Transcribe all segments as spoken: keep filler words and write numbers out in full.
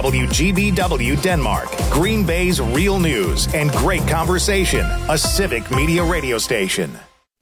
W G B W Denmark, Green Bay's real news and great conversation, a civic media radio station.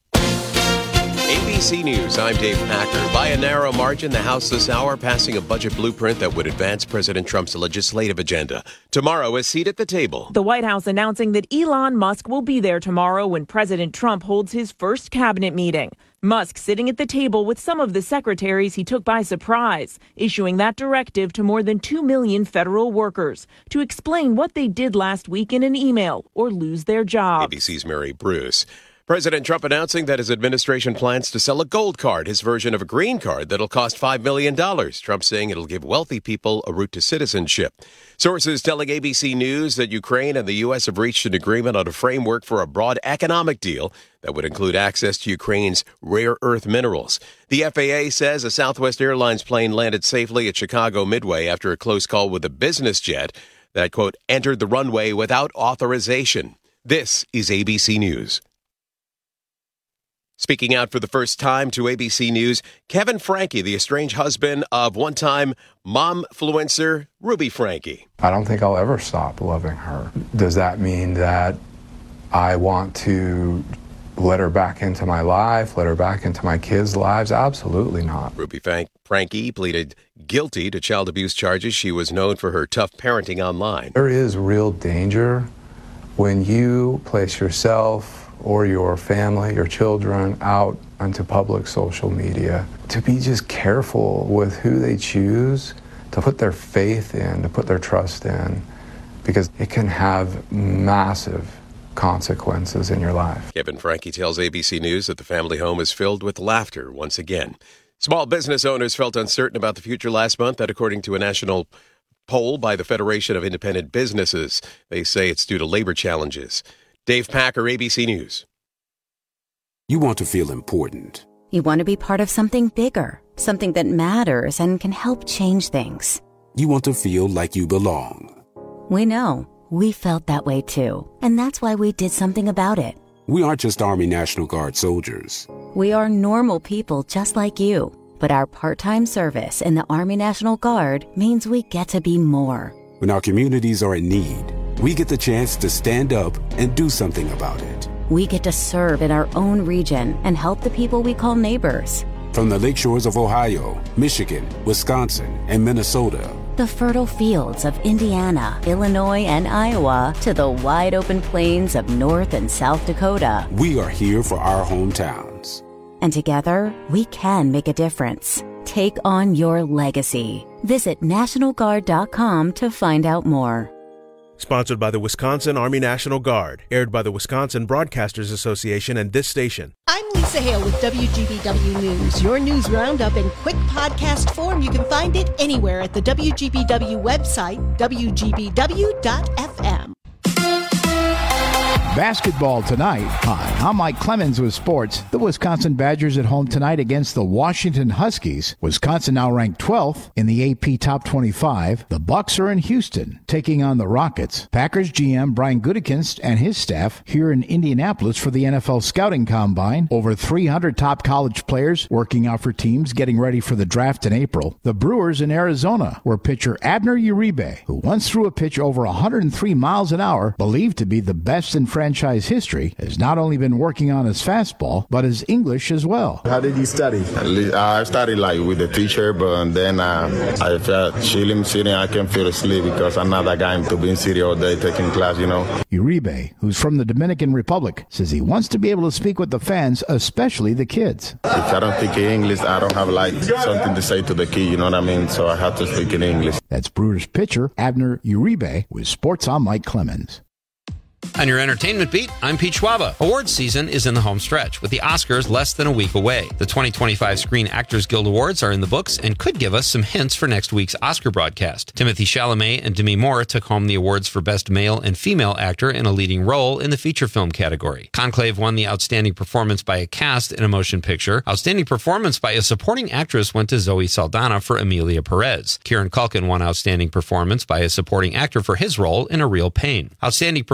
A B C News, I'm Dave Packer. By a narrow margin, the House this hour passing a budget blueprint that would advance President Trump's legislative agenda. Tomorrow, a seat at the table. The White House announcing that Elon Musk will be there tomorrow when President Trump holds his first cabinet meeting. Musk sitting at the table with some of the secretaries he took by surprise, issuing that directive to more than two million federal workers to explain what they did last week in an email or lose their jobs. A B C's Mary Bruce. President Trump announcing that his administration plans to sell a gold card, his version of a green card that'll cost five million dollars. Trump saying it'll give wealthy people a route to citizenship. Sources telling A B C News that Ukraine and the U S have reached an agreement on a framework for a broad economic deal that would include access to Ukraine's rare earth minerals. The F A A says a Southwest Airlines plane landed safely at Chicago Midway after a close call with a business jet that, quote, entered the runway without authorization. This is A B C News. Speaking out for the first time to A B C News, Kevin Franke, the estranged husband of one-time mom-fluencer Ruby Franke. I don't think I'll ever stop loving her. Does that mean that I want to let her back into my life, let her back into my kids' lives? Absolutely not. Ruby Franke pleaded guilty to child abuse charges. She was known for her tough parenting online. There is real danger when you place yourself or your family, your children, out onto public social media, to be just careful with who they choose to put their faith in, to put their trust in, because it can have massive consequences in your life. Kevin Franke tells A B C News that the family home is filled with laughter once again. Small business owners felt uncertain about the future last month, that according to a national poll by the Federation of Independent Businesses. They say it's due to labor challenges. Dave Packer, A B C News. You want to feel important. You want to be part of something bigger, something that matters and can help change things. You want to feel like you belong. We know. We felt that way too. And that's why we did something about it. We aren't just Army National Guard soldiers. We are normal people just like you. But our part-time service in the Army National Guard means we get to be more. When our communities are in need, we get the chance to stand up and do something about it. We get to serve in our own region and help the people we call neighbors. From the lakeshores of Ohio, Michigan, Wisconsin, and Minnesota, the fertile fields of Indiana, Illinois, and Iowa, to the wide open plains of North and South Dakota, we are here for our hometowns. And together, we can make a difference. Take on your legacy. Visit National Guard dot com to find out more. Sponsored by the Wisconsin Army National Guard. Aired by the Wisconsin Broadcasters Association and this station. I'm Lisa Hale with W G B W News. Your news roundup in quick podcast form. You can find it anywhere at the W G B W website, W G B W dot F M. Basketball tonight. Hi, I'm Mike Clemens with sports. The Wisconsin Badgers at home tonight against the Washington Huskies. Wisconsin now ranked twelfth in the A P Top twenty-five. The Bucks are in Houston taking on the Rockets. Packers G M Brian Gutekunst and his staff here in Indianapolis for the N F L Scouting Combine. Over three hundred top college players working out for teams getting ready for the draft in April. The Brewers in Arizona, where pitcher Abner Uribe, who once threw a pitch over one hundred three miles an hour, believed to be the best in franchise history, has not only been working on his fastball, but his English as well. How did you study? I studied like with the teacher, but then uh, I felt chilling, sitting. I can feel asleep because I'm not that guy to be in city all day taking class, you know. Uribe, who's from the Dominican Republic, says he wants to be able to speak with the fans, especially the kids. If I don't speak English, I don't have like something to say to the kid, you know what I mean? So I have to speak in English. That's Brewers pitcher Abner Uribe with Sports. I'm Mike Clemens. On your entertainment beat, I'm Pete Schwaba. Awards season is in the home stretch, with the Oscars less than a week away. The twenty twenty-five Screen Actors Guild Awards are in the books and could give us some hints for next week's Oscar broadcast. Timothée Chalamet and Demi Moore took home the awards for Best Male and Female Actor in a Leading Role in the feature film category. Conclave won the Outstanding Performance by a Cast in a Motion Picture. Outstanding Performance by a Supporting Actress went to Zoe Saldana for Emilia Perez. Kieran Culkin won Outstanding Performance by a Supporting Actor for his role in A Real Pain. Outstanding Performance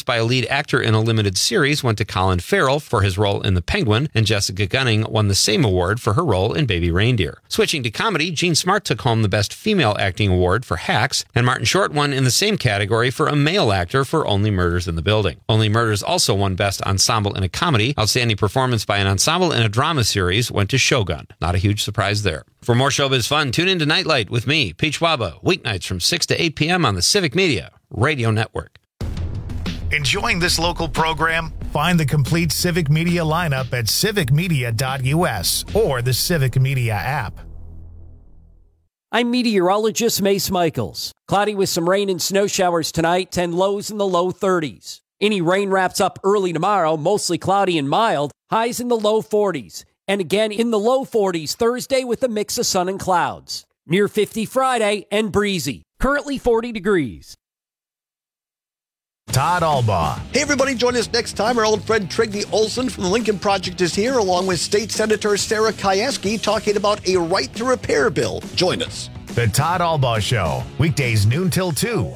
by a lead actor in a limited series went to Colin Farrell for his role in The Penguin, and Jessica Gunning won the same award for her role in Baby Reindeer. Switching to comedy, Jean Smart took home the Best Female Acting Award for Hacks, and Martin Short won in the same category for a male actor for Only Murders in the Building. Only Murders also won Best Ensemble in a Comedy. Outstanding performance by an ensemble in a drama series went to Shogun. Not a huge surprise there. For more showbiz fun, tune in to Nightlight with me, Pete Schwaba, weeknights from six to eight p.m. on the Civic Media Radio Network. Enjoying this local program? Find the complete Civic Media lineup at civic media dot u s or the Civic Media app. I'm meteorologist Mace Michaels. Cloudy with some rain and snow showers tonight, and lows in the low thirties. Any rain wraps up early tomorrow, mostly cloudy and mild, highs in the low forties. And again in the low forties Thursday with a mix of sun and clouds. Near fifty Friday and breezy. Currently forty degrees. Todd Albaugh. Hey, everybody, join us next time. Our old friend Trygve Olsen from the Lincoln Project is here, along with State Senator Sarah Kieski, talking about a right to repair bill. Join us. The Todd Albaugh Show, weekdays noon till two.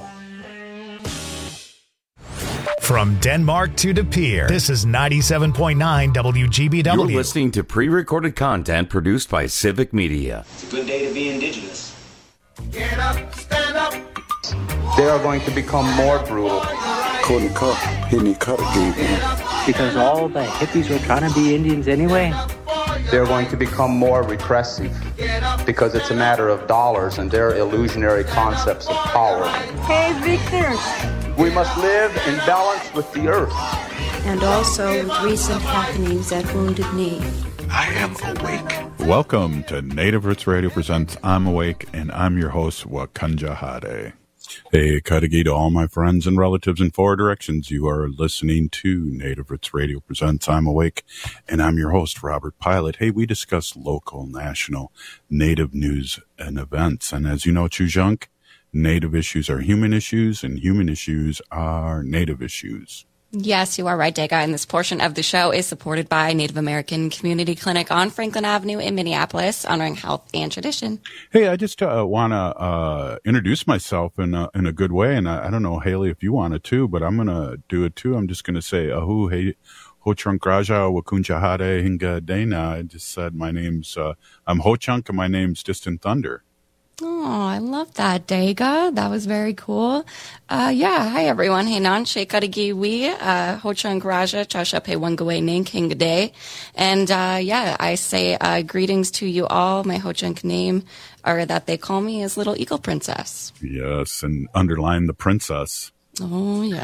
From Denmark to De Pere, this is ninety-seven point nine W G B W. You're listening to pre-recorded content produced by Civic Media. It's a good day to be indigenous. Get up, stand up. They are going to become more brutal. Couldn't cut, hitting cut because all the hippies were trying to be Indians anyway. They're going to become more repressive because it's a matter of dollars and their illusionary concepts of power. Hey, Victor. We must live in balance with the earth. And also with recent happenings at Wounded Knee. I am awake. Welcome to Native Roots Radio presents I'm Awake, and I'm your host, Wakanja Hade. Hey, Kadagi to all my friends and relatives in four directions. You are listening to Native Roots Radio presents I'm Awake, and I'm your host, Robert Pilot. Hey, we discuss local, national, Native news and events. And as you know, Chujunk, Native issues are human issues, and human issues are Native issues. Yes, you are right, Dega. And this portion of the show is supported by Native American Community Clinic on Franklin Avenue in Minneapolis, honoring health and tradition. Hey, I just uh, want to uh, introduce myself in a, in a good way. And I, I don't know, Haley, if you want to too, but I'm going to do it too. I'm just going to say, Ahu, hey, Ho Chunk Raja, Wakunja Hade, Hinga Dana. I just said my name's, uh, I'm Ho Chunk, and my name's Distant Thunder. Oh, I love that, Dega. That was very cool. Uh, yeah, hi everyone. Hey nan, Shekarigi we, uh, Ho-Chunk Raja, Chasha Pe Wangwe Ning King Day. And, uh, yeah, I say, uh, greetings to you all. My Ho-Chunk name, or that they call me, is Little Eagle Princess. Yes, and underline the princess. Oh, yeah.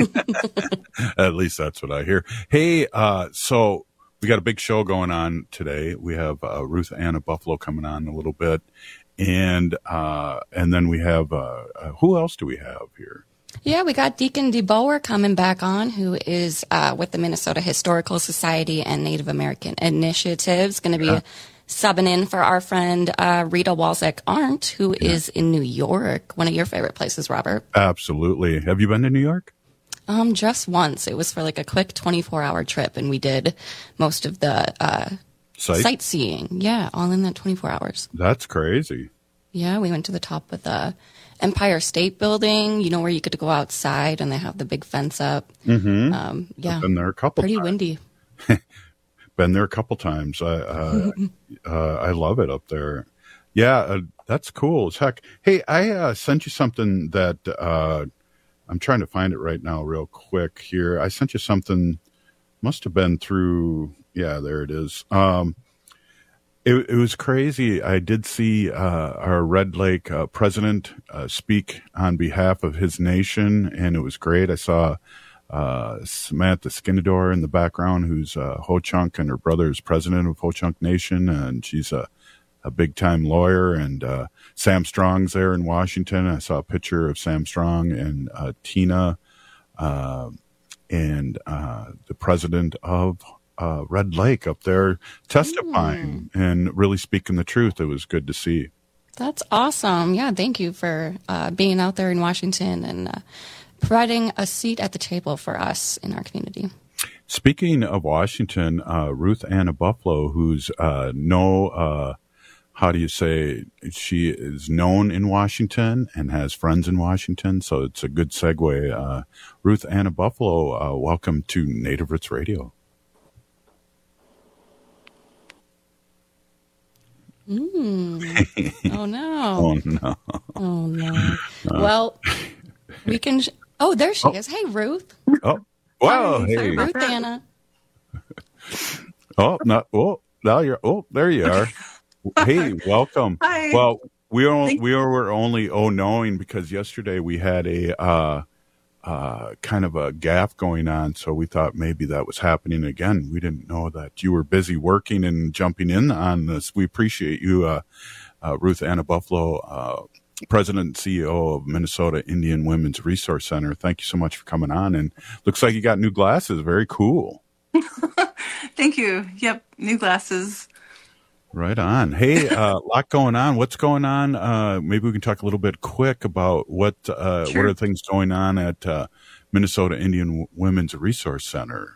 At least that's what I hear. Hey, uh, so we got a big show going on today. We have, uh, Ruth Anna Buffalo coming on in a little bit. And uh, and then we have, uh, uh, who else do we have here? Yeah, we got Deacon DeBoer coming back on, who is uh, with the Minnesota Historical Society and Native American Initiatives, going to be yeah. subbing in for our friend uh, Rita Walczak-Arndt, who yeah. is in New York, one of your favorite places, Robert. Absolutely. Have you been to New York? Um, just once. It was for like a quick twenty-four hour trip, and we did most of the uh Sight? sightseeing. Yeah, all in that twenty-four hours. That's crazy. Yeah, we went to the top of the Empire State Building, you know, where you get to go outside and they have the big fence up. Mm-hmm. Um, yeah. I've been there a couple Pretty times. windy. Been there a couple times. I, uh, uh, I love it up there. Yeah, uh, that's cool as heck. Hey, I uh, sent you something that uh, I'm trying to find it right now real quick here. I sent you something, must have been through... Yeah, there it is. Um, it, it was crazy. I did see uh, our Red Lake uh, president uh, speak on behalf of his nation, and it was great. I saw uh, Samantha Skinador in the background, who's uh, Ho-Chunk, and her brother is president of Ho-Chunk Nation, and she's a, a big-time lawyer. And uh, Sam Strong's there in Washington. I saw a picture of Sam Strong and uh, Tina uh, and uh, the president of Uh, Red Lake up there testifying mm. and really speaking the truth. It was good to see. That's awesome. Yeah, thank you for uh, being out there in Washington and uh, providing a seat at the table for us in our community. Speaking of Washington, uh, Ruth Anna Buffalo, who's uh, no uh, how do you say, she is known in Washington and has friends in Washington, so it's a good segue. Uh, Ruth Anna Buffalo, uh, welcome to Native Roots Radio. Mm. Oh, no. Oh, no. Oh, no. Uh, Well, we can... Sh- oh, there she Oh. is. Hey, Ruth. Oh, wow. Hi, Hey. Ruth Anna. Oh, no. Oh, now you're, oh, there you are. Hey, welcome. Hi. Well, we are, Thank- we were only oh knowing because yesterday we had a, uh, uh, kind of a gaffe going on. So we thought maybe that was happening again. We didn't know that you were busy working and jumping in on this. We appreciate you, uh, uh, Ruth Anna Buffalo, uh, President and C E O of Minnesota Indian Women's Resource Center. Thank you so much for coming on. And looks like you got new glasses. Very cool. Thank you. Yep, new glasses. Right on. Hey, a uh, lot going on. What's going on? Uh, maybe we can talk a little bit quick about what uh, Sure. what are things going on at uh, Minnesota Indian Women's Resource Center.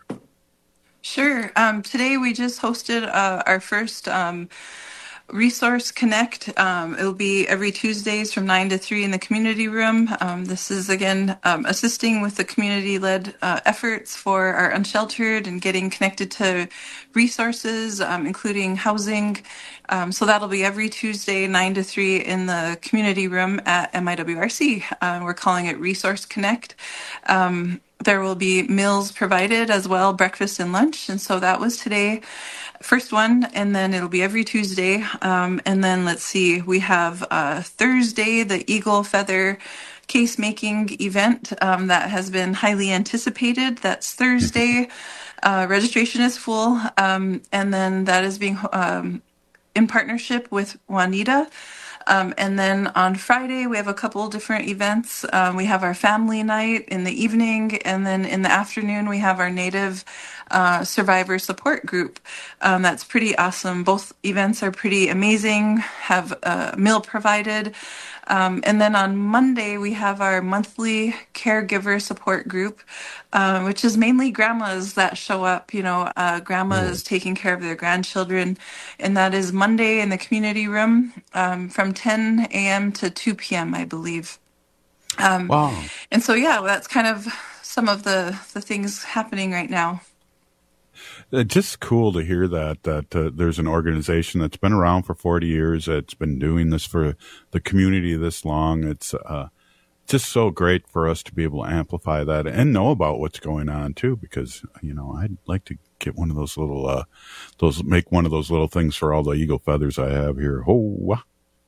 Sure. Um, today we just hosted uh, our first um, Resource Connect. Um, it'll be every Tuesdays from nine to three in the community room. Um, this is, again, um, assisting with the community-led uh, efforts for our unsheltered and getting connected to resources, um, including housing. Um, so that'll be every Tuesday, nine to three in the community room at M I W R C. Uh, we're calling it Resource Connect. Um, there will be meals provided as well, breakfast and lunch. And so that was today. First one, and then it'll be every Tuesday. Um, and then let's see, we have uh, Thursday, the Eagle Feather case making event um, that has been highly anticipated. That's Thursday. Uh, registration is full. Um, and then that is being um, in partnership with Juanita. Um, and then on Friday, we have a couple different events. Um, we have our family night in the evening, and then in the afternoon, we have our Native uh, Survivor Support Group. Um, that's pretty awesome. Both events are pretty amazing, have a meal provided. Um, and then on Monday, we have our monthly caregiver support group, uh, which is mainly grandmas that show up, you know, uh, grandmas taking care of their grandchildren. And that is Monday in the community room um, from ten a.m. to two p.m., I believe. Um, Wow. And so, yeah, that's kind of some of the, the things happening right now. It's just cool to hear that, that uh, there's an organization that's been around for forty years. It's been doing this for the community this long. It's uh, just so great for us to be able to amplify that and know about what's going on too, because, you know, I'd like to get one of those little, uh, those, make one of those little things for all the eagle feathers I have here. Oh,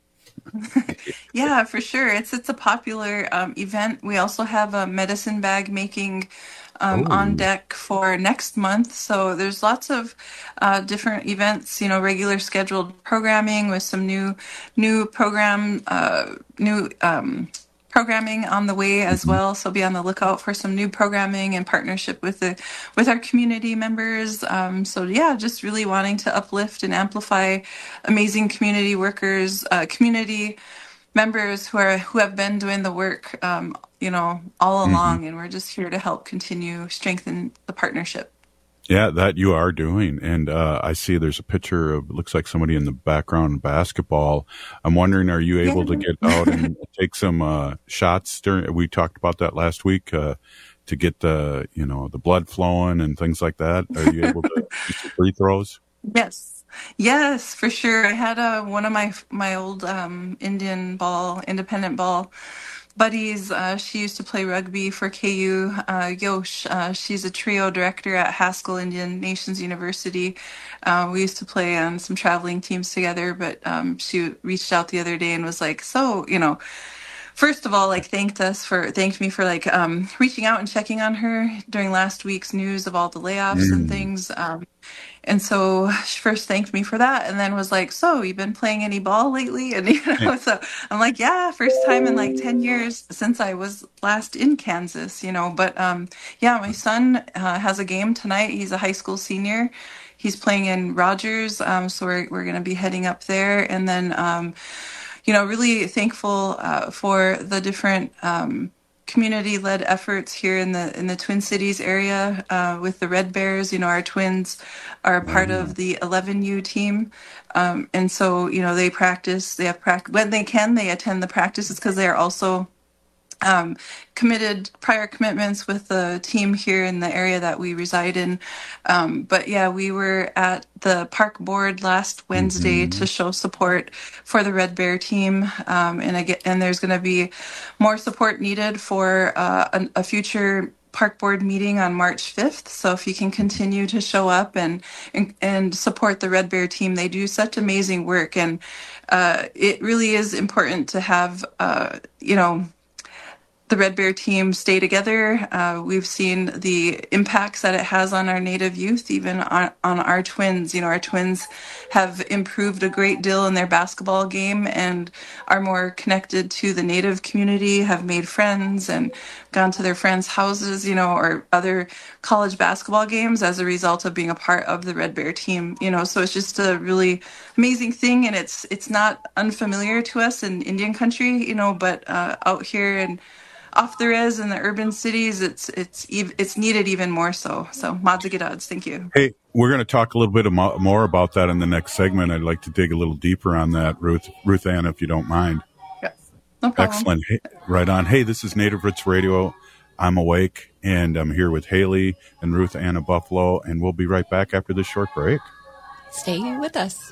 Yeah, for sure. It's it's a popular um, event. We also have a medicine bag making um, Ooh. on deck for next month. So there's lots of uh, different events. You know, regular scheduled programming with some new new program uh, new. Um, programming on the way as well, so be on the lookout for some new programming in partnership with the with our community members. Um, so yeah, just really wanting to uplift and amplify amazing community workers, uh, community members who are who have been doing the work, um, you know, all along, Mhm. and we're just here to help continue strengthen the partnership. Yeah, that you are doing. And uh, I see there's a picture of, it looks like somebody in the background in basketball. I'm wondering, are you able to get out and take some uh, shots during, we talked about that last week, uh, to get the, you know, the blood flowing and things like that? Are you able to do some free throws? Yes. Yes, for sure. I had uh, one of my my old um, Indian ball, independent ball buddies. Uh, she used to play rugby for K U. Uh, Yosh, uh, she's a trio director at Haskell Indian Nations University. Uh, we used to play on some traveling teams together, but um, she reached out the other day and was like, so, you know, first of all, like thanked us for, thanked me for like um, reaching out and checking on her during last week's news of all the layoffs Mm. and things. Um, and so she first thanked me for that, and then was like, so you've been playing any ball lately? And, you know, so I'm like, yeah, first time in like ten years since I was last in Kansas, you know, but um, yeah, my son uh, has a game tonight. He's a high school senior. He's playing in Rogers. Um, so we're, we're going to be heading up there. And then, um, you know, really thankful uh, for the different um, community-led efforts here in the in the Twin Cities area uh, with the Red Bears. You know, our twins are part mm-hmm. of the eleven U team, um, and so you know they practice. They have practice when they can. They attend the practices because they are also um, committed prior commitments with the team here in the area that we reside in. Um, but yeah, we were at the park board last Wednesday mm-hmm. to show support for the Red Bear team. Um, and again, and there's going to be more support needed for uh, a, a future park board meeting on March fifth. So if you can continue to show up and, and, and support the Red Bear team, they do such amazing work. And uh, it really is important to have, uh, you know, the Red Bear team stay together. Uh, we've seen the impacts that it has on our Native youth, even on, on our twins. You know, our twins have improved a great deal in their basketball game and are more connected to the Native community, have made friends and gone to their friends' houses, you know, or other college basketball games as a result of being a part of the Red Bear team. You know, so it's just a really amazing thing, and it's it's not unfamiliar to us in Indian country, you know, but uh, out here and off the res in the urban cities, it's it's it's needed even more so. So, Madzigadods, thank you. Hey, we're going to talk a little bit more about that in the next segment. I'd like to dig a little deeper on that, Ruth, Ruth Ann, if you don't mind. Yes, no problem. Excellent. Hey, right on. Hey, this is Native Roots Radio. I'm awake, and I'm here with Haley and Ruth Ann of Buffalo, and we'll be right back after this short break. Stay with us.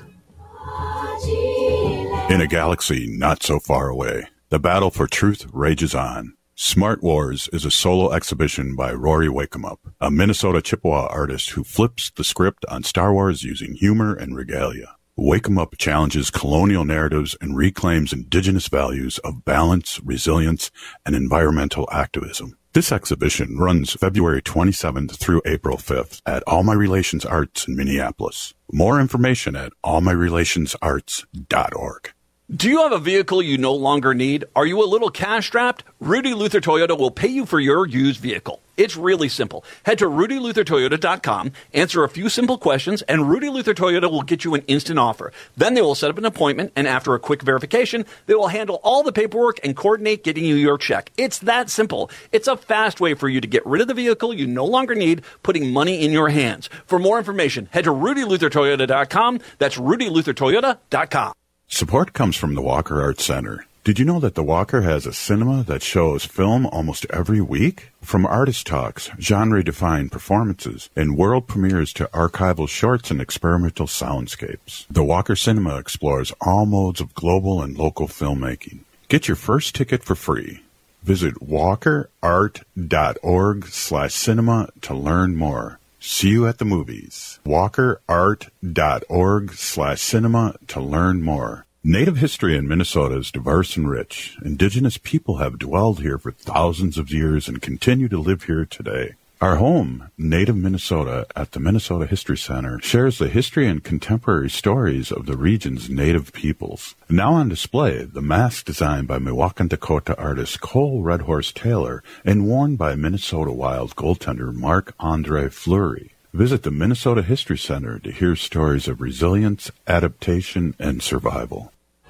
In a galaxy not so far away, the battle for truth rages on. Smart Wars is a solo exhibition by Rory Wakemup, a Minnesota Chippewa artist who flips the script on Star Wars using humor and regalia. Wakemup challenges colonial narratives and reclaims indigenous values of balance, resilience, and environmental activism. This exhibition runs February twenty-seventh through April fifth at All My Relations Arts in Minneapolis. More information at all my relations arts dot org. Do you have a vehicle you no longer need? Are you a little cash-strapped? Rudy Luther Toyota will pay you for your used vehicle. It's really simple. Head to rudy luther toyota dot com, answer a few simple questions, and Rudy Luther Toyota will get you an instant offer. Then they will set up an appointment, and after a quick verification, they will handle all the paperwork and coordinate getting you your check. It's that simple. It's a fast way for you to get rid of the vehicle you no longer need, putting money in your hands. For more information, head to rudy luther toyota dot com. That's rudy luther toyota dot com. Support comes from the Walker Arts Center. Did you know that the Walker has a cinema that shows film almost every week? From artist talks, genre-defined performances, and world premieres to archival shorts and experimental soundscapes, the Walker Cinema explores all modes of global and local filmmaking. Get your first ticket for free. Visit walker art dot org slash cinema to learn more. See you at the movies. walker art dot org slash cinema to learn more. Native history in Minnesota is diverse and rich. Indigenous people have dwelled here for thousands of years and continue to live here today. Our home, Native Minnesota, at the Minnesota History Center, shares the history and contemporary stories of the region's Native peoples. Now on display, the mask designed by Miwok Dakota artist Cole Red Horse Taylor and worn by Minnesota Wild goaltender Marc-Andre Fleury. Visit the Minnesota History Center to hear stories of resilience, adaptation, and survival.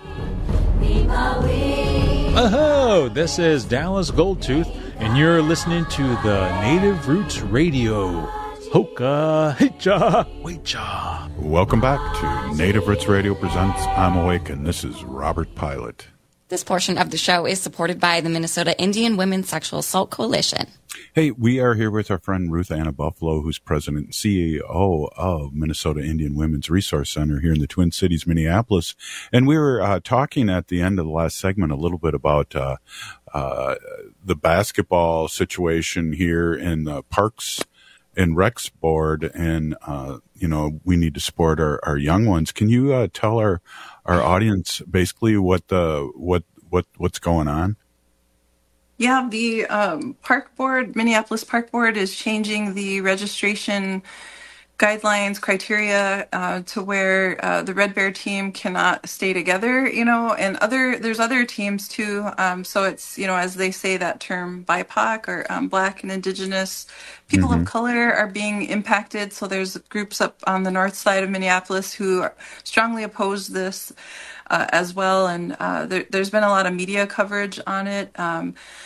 Oh, this is Dallas Goldtooth, and you're listening to the Native Roots Radio. Hoka Hicha Wecha. Welcome back to Native Roots Radio presents I'm Awake, and this is Robert Pilot. This portion of the show is supported by the Minnesota Indian Women's Sexual Assault Coalition. Hey, we are here with our friend Ruth Ann of Buffalo, who's president and C E O of Minnesota Indian Women's Resource Center here in the Twin Cities, Minneapolis. And we were uh, talking at the end of the last segment a little bit about uh, uh, the basketball situation here in the Parks and Recs Board. And, uh, you know, we need to support our, our young ones. Can you uh, tell our our audience basically what the what what what's going on? Yeah, the um, Park Board, Minneapolis Park Board, is changing the registration guidelines, criteria uh, to where uh, the Red Bear team cannot stay together, you know, and other there's other teams too. Um, so it's, you know, as they say that term, B I P O C or um, Black and Indigenous people mm-hmm. of color are being impacted. So there's groups up on the north side of Minneapolis who are strongly oppose this uh, as well. And uh, there, there's been a lot of media coverage on it. Um,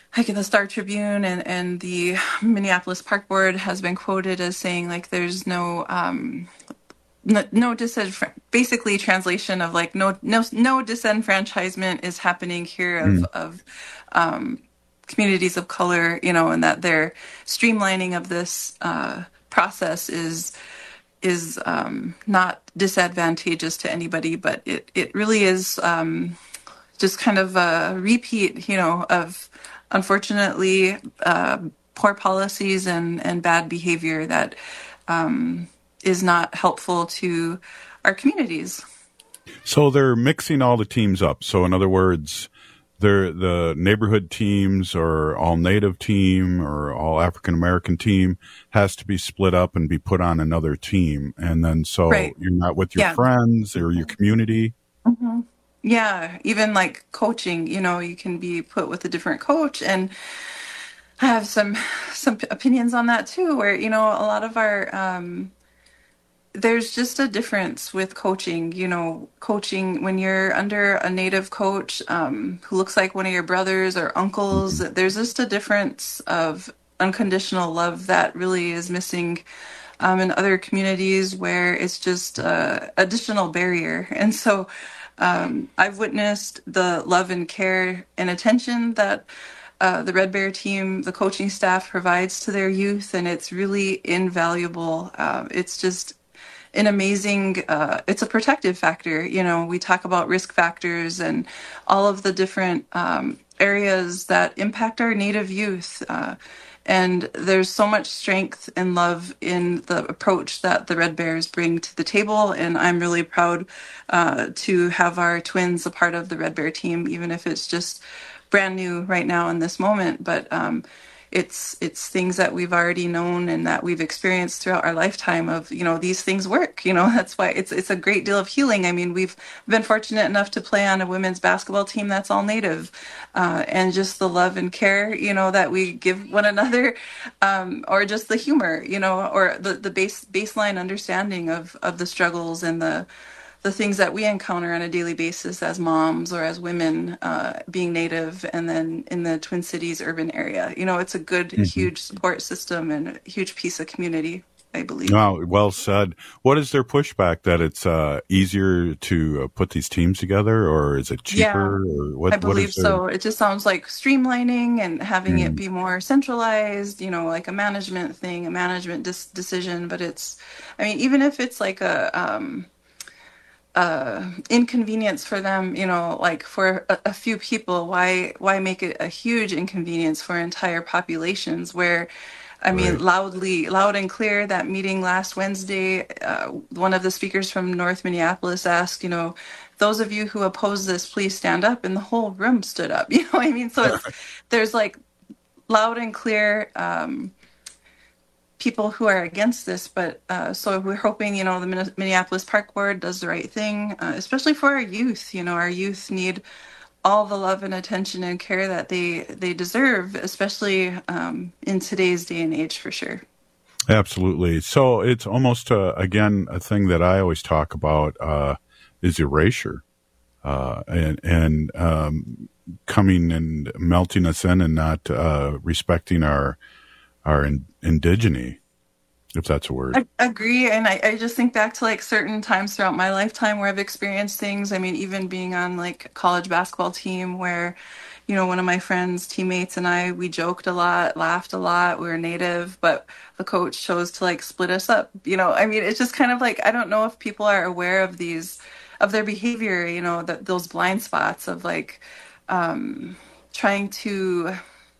like the Star Tribune and, and the Minneapolis Park Board has been quoted as saying like there's no um, no, no disenfr- basically translation of like no no no disenfranchisement is happening here of Mm. of um, communities of color, you know, and that their streamlining of this uh, process is is um, not disadvantageous to anybody, but it it really is um, just kind of a repeat, you know, of unfortunately uh, poor policies and and bad behavior that um, is not helpful to our communities. So they're mixing all the teams up. So in other words, they're the neighborhood teams or all native team or all African American team has to be split up and be put on another team. And then so Right. you're not with your Yeah. friends or your community. hmm Yeah, even like coaching, you know, you can be put with a different coach, and I have some some p- opinions on that too. Where you know, a lot of our um, there's just a difference with coaching. You know, coaching when you're under a native coach um, who looks like one of your brothers or uncles. There's just a difference of unconditional love that really is missing um, in other communities where it's just uh, additional barrier. And so um, I've witnessed the love and care and attention that uh, the Red Bear team, the coaching staff provides to their youth, and it's really invaluable. Uh, it's just an amazing, uh, it's a protective factor. You know, we talk about risk factors and all of the different um, areas that impact our Native youth. Uh, and there's so much strength and love in the approach that the Red Bears bring to the table. And I'm really proud uh, to have our twins a part of the Red Bear team, even if it's just brand new right now in this moment. But um, it's it's things that we've already known and that we've experienced throughout our lifetime of, you know, these things work. You know, that's why it's it's a great deal of healing. I mean, we've been fortunate enough to play on a women's basketball team that's all Native, uh, and just the love and care, you know, that we give one another, um, or just the humor, you know, or the, the base baseline understanding of, of the struggles and the the things that we encounter on a daily basis as moms or as women uh, being Native, and then in the Twin Cities urban area. You know, it's a good, Mhm. huge support system and a huge piece of community, I believe. Wow, well said. What is their pushback that it's uh, easier to uh, put these teams together, or is it cheaper? Or what, I believe what is their- so. It just sounds like streamlining and having Mm. it be more centralized, you know, like a management thing, a management dis- decision. But it's, I mean, even if it's like a, um, uh, inconvenience for them, you know, like for a, a few people, why why make it a huge inconvenience for entire populations where, I mean, Right. loudly, loud and clear, that meeting last Wednesday, uh, one of the speakers from North Minneapolis asked, you know, those of you who oppose this, please stand up. And the whole room stood up. You know what I mean? So it's, there's like loud and clear um, people who are against this. But uh, so we're hoping, you know, the Min- Minneapolis Park Board does the right thing, uh, especially for our youth. You know, our youth need all the love and attention and care that they they deserve, especially um, in today's day and age, for sure. Absolutely. So it's almost, uh, again, a thing that I always talk about uh, is erasure uh, and, and um, coming and melting us in and not uh, respecting our our in, indigeny, if that's a word. I agree, and I, I just think back to like certain times throughout my lifetime where I've experienced things. I mean, even being on like a college basketball team where, you know, one of my friends, teammates, and I, we joked a lot, laughed a lot. We were Native, but the coach chose to like split us up. You know, I mean, it's just kind of like, I don't know if people are aware of these, of their behavior. You know, that those blind spots of like um, trying to.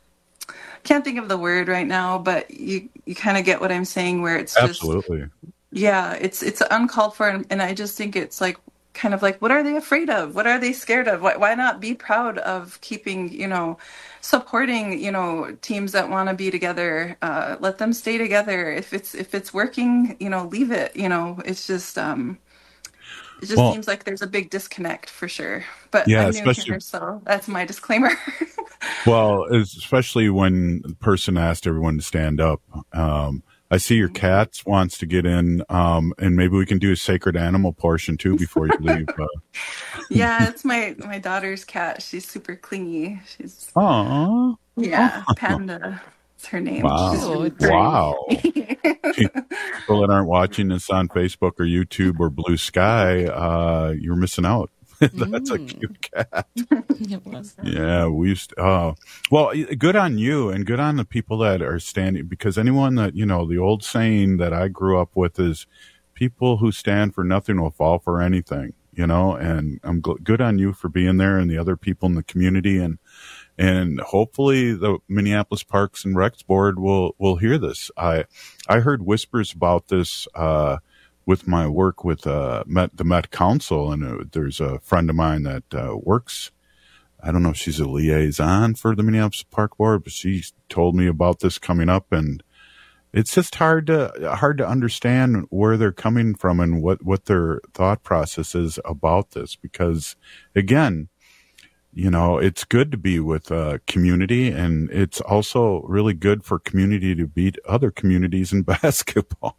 Can't think of the word right now, but you you kind of get what I'm saying, where it's just Absolutely. yeah, it's it's uncalled for, and, and I just think it's like kind of like, what are they afraid of? What are they scared of? Why, why not be proud of keeping, you know, supporting, you know, teams that want to be together? Uh, let them stay together. If it's if it's working, you know, leave it. You know, it's just um, it just Well- seems like there's a big disconnect for sure. But Yeah, I'm new especially- here, so that's my disclaimer. Well, especially when the person asked everyone to stand up. Um, I see your cat wants to get in, um, and maybe we can do a sacred animal portion too before you leave. Uh, Yeah, it's my my daughter's cat. She's super clingy. She's Aw. Yeah, Panda. It's her name. Wow. She's really pretty. Wow. People that aren't watching this on Facebook or YouTube or Blue Sky, uh, you're missing out. That's a cute cat. It was. Yeah, we used to, uh, well, good on you and good on the people that are standing, because anyone that, you know, the old saying that I grew up with is people who stand for nothing will fall for anything, you know, and I'm gl- good on you for being there and the other people in the community. And, and hopefully the Minneapolis Parks and Recs Board will, will hear this. I, I heard whispers about this, uh, with my work with, uh, Met, the Met Council. And uh, there's a friend of mine that, uh, works, I don't know if she's a liaison for the Minneapolis Park Board, but she told me about this coming up, and it's just hard to, hard to understand where they're coming from and what, what their thought process is about this, because again, you know, it's good to be with a community, and it's also really good for community to beat other communities in basketball.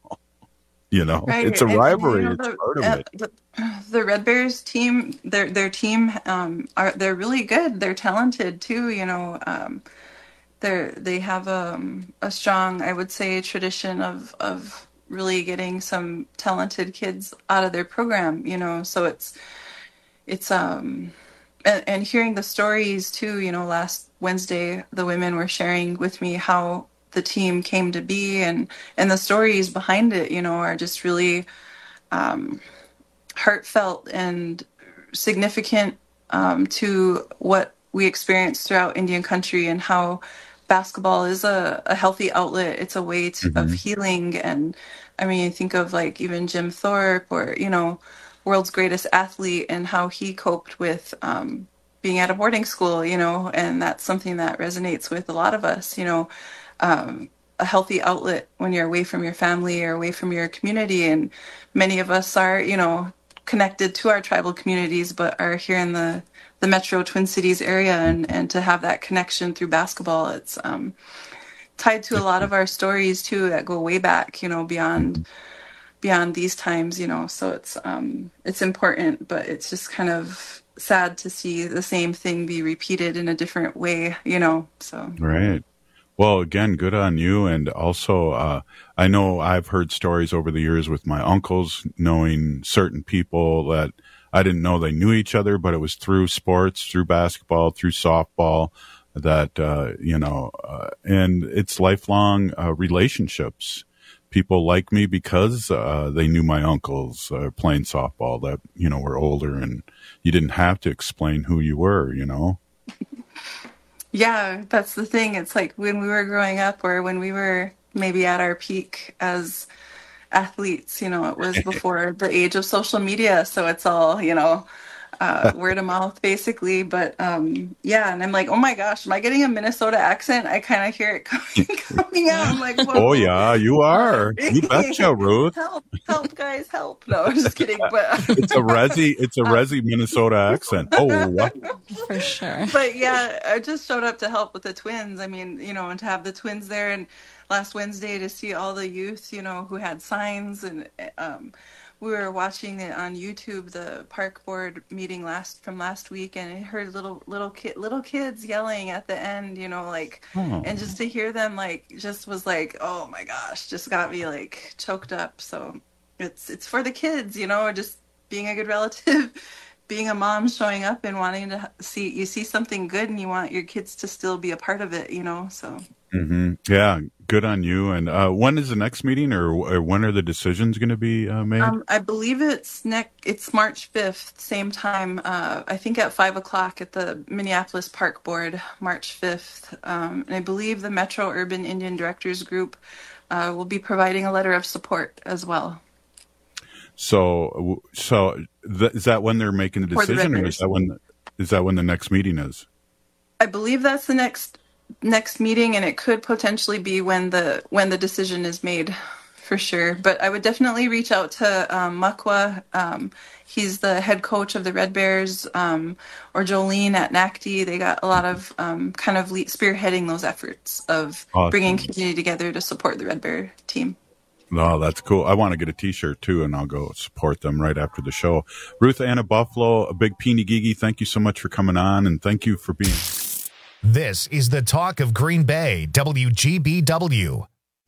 You know, Right. it's a And, rivalry. you know, It's the, part of uh, it. the, the Red Bears team, their their team, um, are they're really good. They're talented too. You know, um, they're they have um, a strong, I would say, tradition of of really getting some talented kids out of their program. You know, so it's it's um. And, and hearing the stories too, you know, last Wednesday, the women were sharing with me how the team came to be, and, and the stories behind it, you know, are just really um, heartfelt and significant um, to what we experience throughout Indian country, and how basketball is a, a healthy outlet. It's a way to, Mm-hmm. of healing. And I mean, think of like even Jim Thorpe, or, you know, world's greatest athlete, and how he coped with um, being at a boarding school, you know, and that's something that resonates with a lot of us, you know, um, a healthy outlet when you're away from your family or away from your community. And many of us are, you know, connected to our tribal communities, but are here in the, the Metro Twin Cities area, and, and to have that connection through basketball, it's um, tied to a lot of our stories too, that go way back, you know, beyond beyond these times, you know, so it's um it's important, but it's just kind of sad to see the same thing be repeated in a different way, you know. So Right. Well, again, good on you. And also, uh, I know I've heard stories over the years with my uncles knowing certain people that I didn't know they knew each other, but it was through sports, through basketball, through softball, that, uh, you know, uh, and it's lifelong uh, relationships. People like me because uh, they knew my uncles uh, playing softball that, you know, were older, and you didn't have to explain who you were, you know? yeah, that's the thing. It's like when we were growing up, or when we were maybe at our peak as athletes, you know, it was before the age of social media. So it's all, you know, uh, word of mouth basically. But um, yeah, and I'm like, oh my gosh, am I getting a Minnesota accent? I kind of hear it coming, coming out. I'm like, whoa. Oh, yeah, you are. You betcha, Ruth. help, help, guys, help. No, I'm just kidding. But It's a Resi, it's a Resi Minnesota accent. Oh, what? For sure. But yeah, I just showed up to help with the twins. I mean, you know, and to have the twins there, and last Wednesday to see all the youth, you know, who had signs, and um, we were watching it on YouTube, the park board meeting last from last week, and I heard little little kid little kids yelling at the end, you know, like, Oh. and just to hear them, like, just was like, oh my gosh, just got me like choked up. So it's it's for the kids, you know, just being a good relative. Being a mom, showing up and wanting to see, you see something good and you want your kids to still be a part of it, you know, so. Mm-hmm. Yeah, good on you. And uh, when is the next meeting, or, or when are the decisions going to be uh, made? Um, I believe it's next, it's March fifth, same time, uh, I think at five o'clock at the Minneapolis Park Board, March fifth. Um, and I believe the Metro Urban Indian Directors Group uh, will be providing a letter of support as well. So, so th- is that when they're making the For the decision, Red or is that when is that when the next meeting is? I believe that's the next next meeting, and it could potentially be when the when the decision is made, for sure. But I would definitely reach out to um, Makwa. Um, he's the head coach of the Red Bears, um, or Jolene at N A C D. They got a lot of um, kind of lead, spearheading those efforts of Awesome. bringing community together to support the Red Bear team. Oh, that's cool. I want to get a T-shirt too, and I'll go support them right after the show. Ruth Anna Buffalo, a big Peeny Gigi, thank you so much for coming on, and thank you for being. This is the talk of Green Bay, W G B W.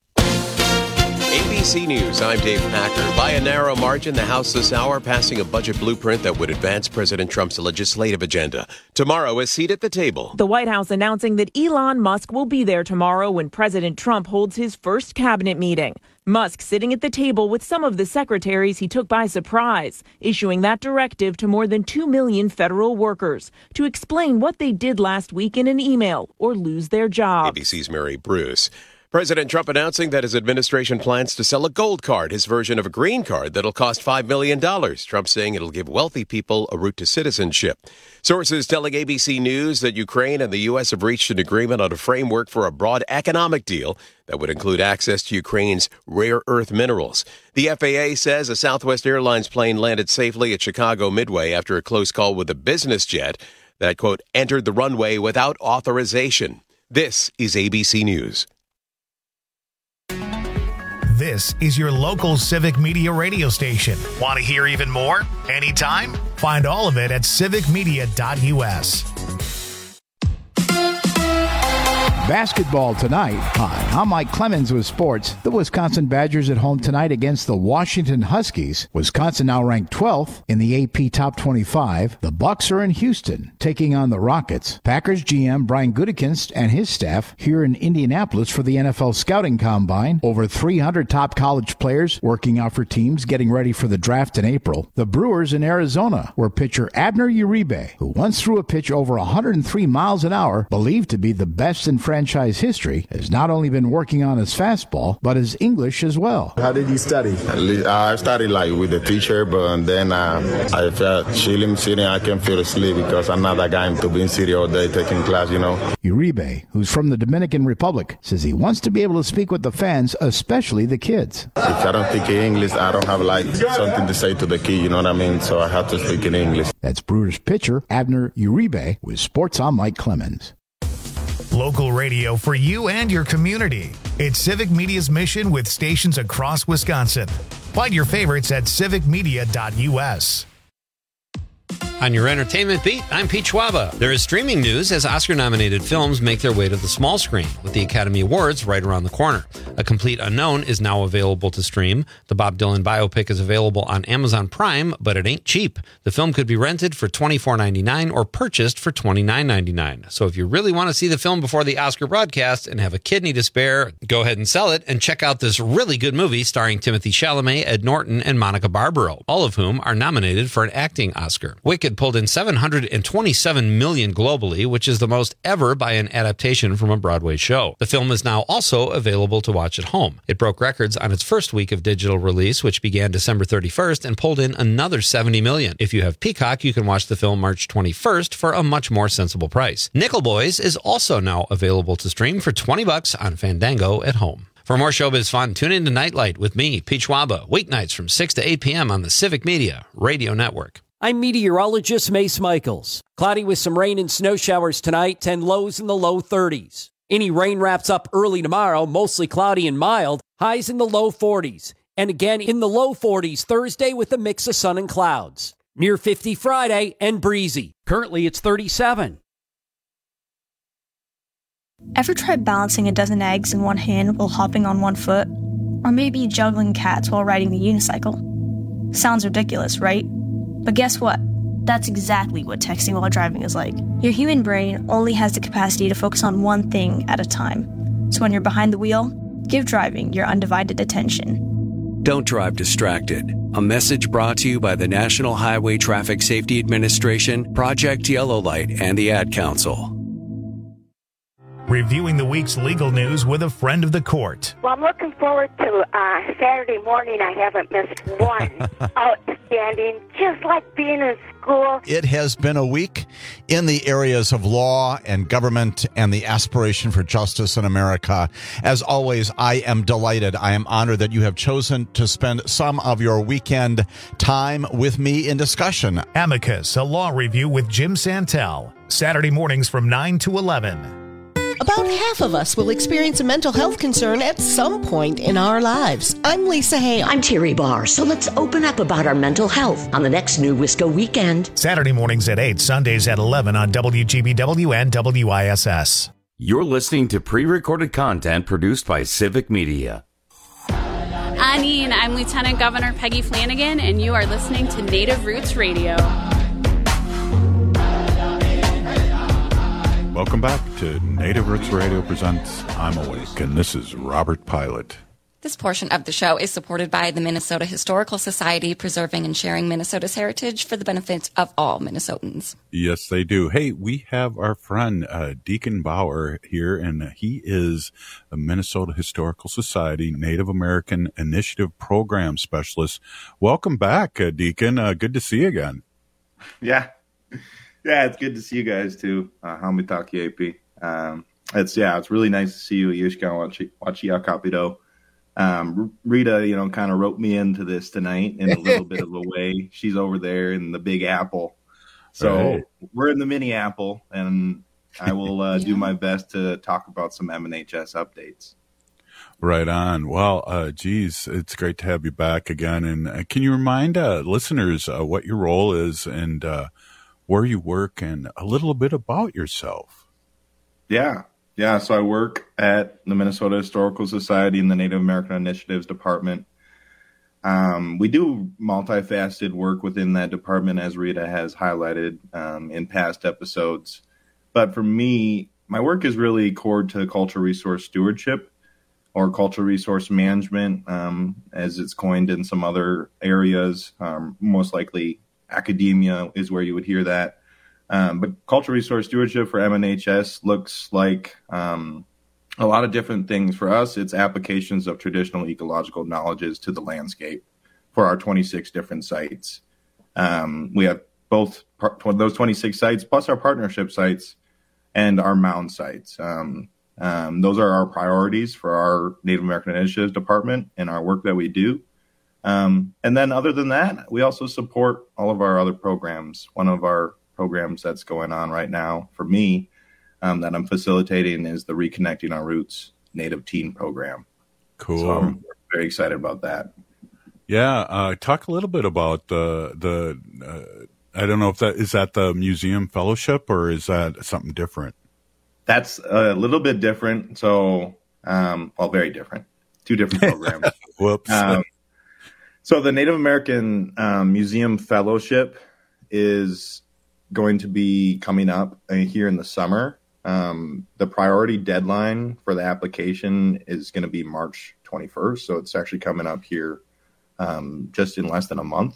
A B C News, I'm Dave Packer. By a narrow margin, the House this hour passing a budget blueprint that would advance President Trump's legislative agenda. Tomorrow, a seat at the table. The White House announcing that Elon Musk will be there tomorrow when President Trump holds his first cabinet meeting. Musk sitting at the table with some of the secretaries he took by surprise, issuing that directive to more than two million federal workers to explain what they did last week in an email or lose their jobs. A B C's Mary Bruce. President Trump announcing that his administration plans to sell a gold card, his version of a green card that'll cost five million dollars. Trump saying it'll give wealthy people a route to citizenship. Sources telling A B C News that Ukraine and the U S have reached an agreement on a framework for a broad economic deal that would include access to Ukraine's rare earth minerals. The F A A says a Southwest Airlines plane landed safely at Chicago Midway after a close call with a business jet that, quote, entered the runway without authorization. This is A B C News. This is your local Civic Media radio station. Want to hear even more? Anytime? Find all of it at civic media dot u s. Basketball tonight. Hi, I'm Mike Clemens with sports. The Wisconsin Badgers at home tonight against the Washington Huskies. Wisconsin now ranked twelfth in the A P Top twenty-five. The Bucks are in Houston, taking on the Rockets. Packers G M Brian Gutekunst and his staff here in Indianapolis for the N F L Scouting Combine. Over three hundred top college players working out for teams getting ready for the draft in April. The Brewers in Arizona, where pitcher Abner Uribe, who once threw a pitch over one hundred three miles an hour, believed to be the best in franchise history, has not only been working on his fastball, but his English as well. How did you study? I studied like with the teacher, but then uh, I felt chilling, sitting, I can feel asleep because I'm not that guy to be in city all day taking class, you know. Uribe, who's from the Dominican Republic, says he wants to be able to speak with the fans, especially the kids. If I don't speak English, I don't have like something to say to the kid, you know what I mean? So I have to speak in English. That's Brewers pitcher Abner Uribe with Sports on Mike Clemens. Local radio for you and your community. It's Civic Media's mission with stations across Wisconsin. Find your favorites at civic media dot u s. On your entertainment beat, I'm Pete Schwaba. There is streaming news as Oscar-nominated films make their way to the small screen, with the Academy Awards right around the corner. A Complete Unknown is now available to stream. The Bob Dylan biopic is available on Amazon Prime, but it ain't cheap. The film could be rented for twenty-four ninety-nine or purchased for twenty-nine ninety-nine. So if you really want to see the film before the Oscar broadcast and have a kidney to spare, go ahead and sell it and check out this really good movie starring Timothée Chalamet, Ed Norton, and Monica Barbaro, all of whom are nominated for an acting Oscar. Wicked pulled in seven hundred twenty-seven million dollars globally, which is the most ever by an adaptation from a Broadway show. The film is now also available to watch at home. It broke records on its first week of digital release, which began December thirty-first, and pulled in another seventy million dollars. If you have Peacock, you can watch the film March twenty-first for a much more sensible price. Nickel Boys is also now available to stream for twenty bucks on Fandango at home. For more showbiz fun, tune in to Nightlight with me, Pete Schwaba, weeknights from six to eight p.m. on the Civic Media Radio Network. I'm meteorologist Mace Michaels. Cloudy with some rain and snow showers tonight, ten lows in the low thirties. Any rain wraps up early tomorrow, mostly cloudy and mild, highs in the low forties. And again in the low forties Thursday with a mix of sun and clouds. Near fifty Friday and breezy. Currently it's thirty-seven. Ever tried balancing a dozen eggs in one hand while hopping on one foot? Or maybe juggling cats while riding the unicycle? Sounds ridiculous, right? But guess what? That's exactly what texting while driving is like. Your human brain only has the capacity to focus on one thing at a time. So when you're behind the wheel, give driving your undivided attention. Don't drive distracted. A message brought to you by the National Highway Traffic Safety Administration, Project Yellow Light, and the Ad Council. Reviewing the week's legal news with a friend of the court. Well, I'm looking forward to uh, Saturday morning. I haven't missed one. Outstanding, just like being in school. It has been a week in the areas of law and government and the aspiration for justice in America. As always, I am delighted. I am honored that you have chosen to spend some of your weekend time with me in discussion. Amicus, a law review with Jim Santel. Saturday mornings from nine to eleven. About half of us will experience a mental health concern at some point in our lives. I'm Lisa Hale. I'm Terry Barr. So let's open up about our mental health on the next New Wisco Weekend. Saturday mornings at eight, Sundays at eleven on W G B W and W I S S. You're listening to pre-recorded content produced by Civic Media. Anine, I'm Lieutenant Governor Peggy Flanagan, and you are listening to Native Roots Radio. Welcome back to Native Roots Radio presents I'm Awake, and this is Robert Pilot. This portion of the show is supported by the Minnesota Historical Society, preserving and sharing Minnesota's heritage for the benefit of all Minnesotans. Yes, they do. Hey, we have our friend uh, Deacon Bauer here, and he is the Minnesota Historical Society Native American Initiative Program Specialist. Welcome back, uh, Deacon. Uh, good to see you again. Yeah. Yeah, it's good to see you guys, too. Uh, Hamitaki A P. Um, it's, yeah, it's really nice to see you, Yishka Wachiakapido. Um, Rita, you know, kind of wrote me into this tonight in a little bit of a way. She's over there in the Big Apple. So right. We're in the Mini Apple, and I will uh, yeah. do my best to talk about some M N H S updates. Right on. Well, uh, geez, it's great to have you back again. And uh, can you remind uh, listeners uh, what your role is and uh, where you work and a little bit about yourself? Yeah. Yeah, so I work at the Minnesota Historical Society in the Native American Initiatives Department. Um, we do multifaceted work within that department, as Rita has highlighted um, in past episodes. But for me, my work is really core to cultural resource stewardship or cultural resource management, um, as it's coined in some other areas. Um, most likely academia is where you would hear that. Um, but cultural resource stewardship for M N H S looks like um, a lot of different things. For us, it's applications of traditional ecological knowledges to the landscape for our twenty-six different sites. Um, we have both par- those twenty-six sites plus our partnership sites and our mound sites. Um, um, those are our priorities for our Native American Initiatives Department and our work that we do. Um, and then other than that, we also support all of our other programs. One of our programs that's going on right now for me um, that I'm facilitating is the Reconnecting Our Roots Native Teen Program. Cool. So I'm very excited about that. Yeah. Uh, talk a little bit about the, the uh, I don't know if that, is that the Museum Fellowship or is that something different? That's a little bit different. So, um, well, very different. Two different programs. Whoops. Um, so the Native American um, Museum Fellowship is going to be coming up uh, here in the summer. Um, the priority deadline for the application is going to be March twenty-first. So it's actually coming up here um, just in less than a month.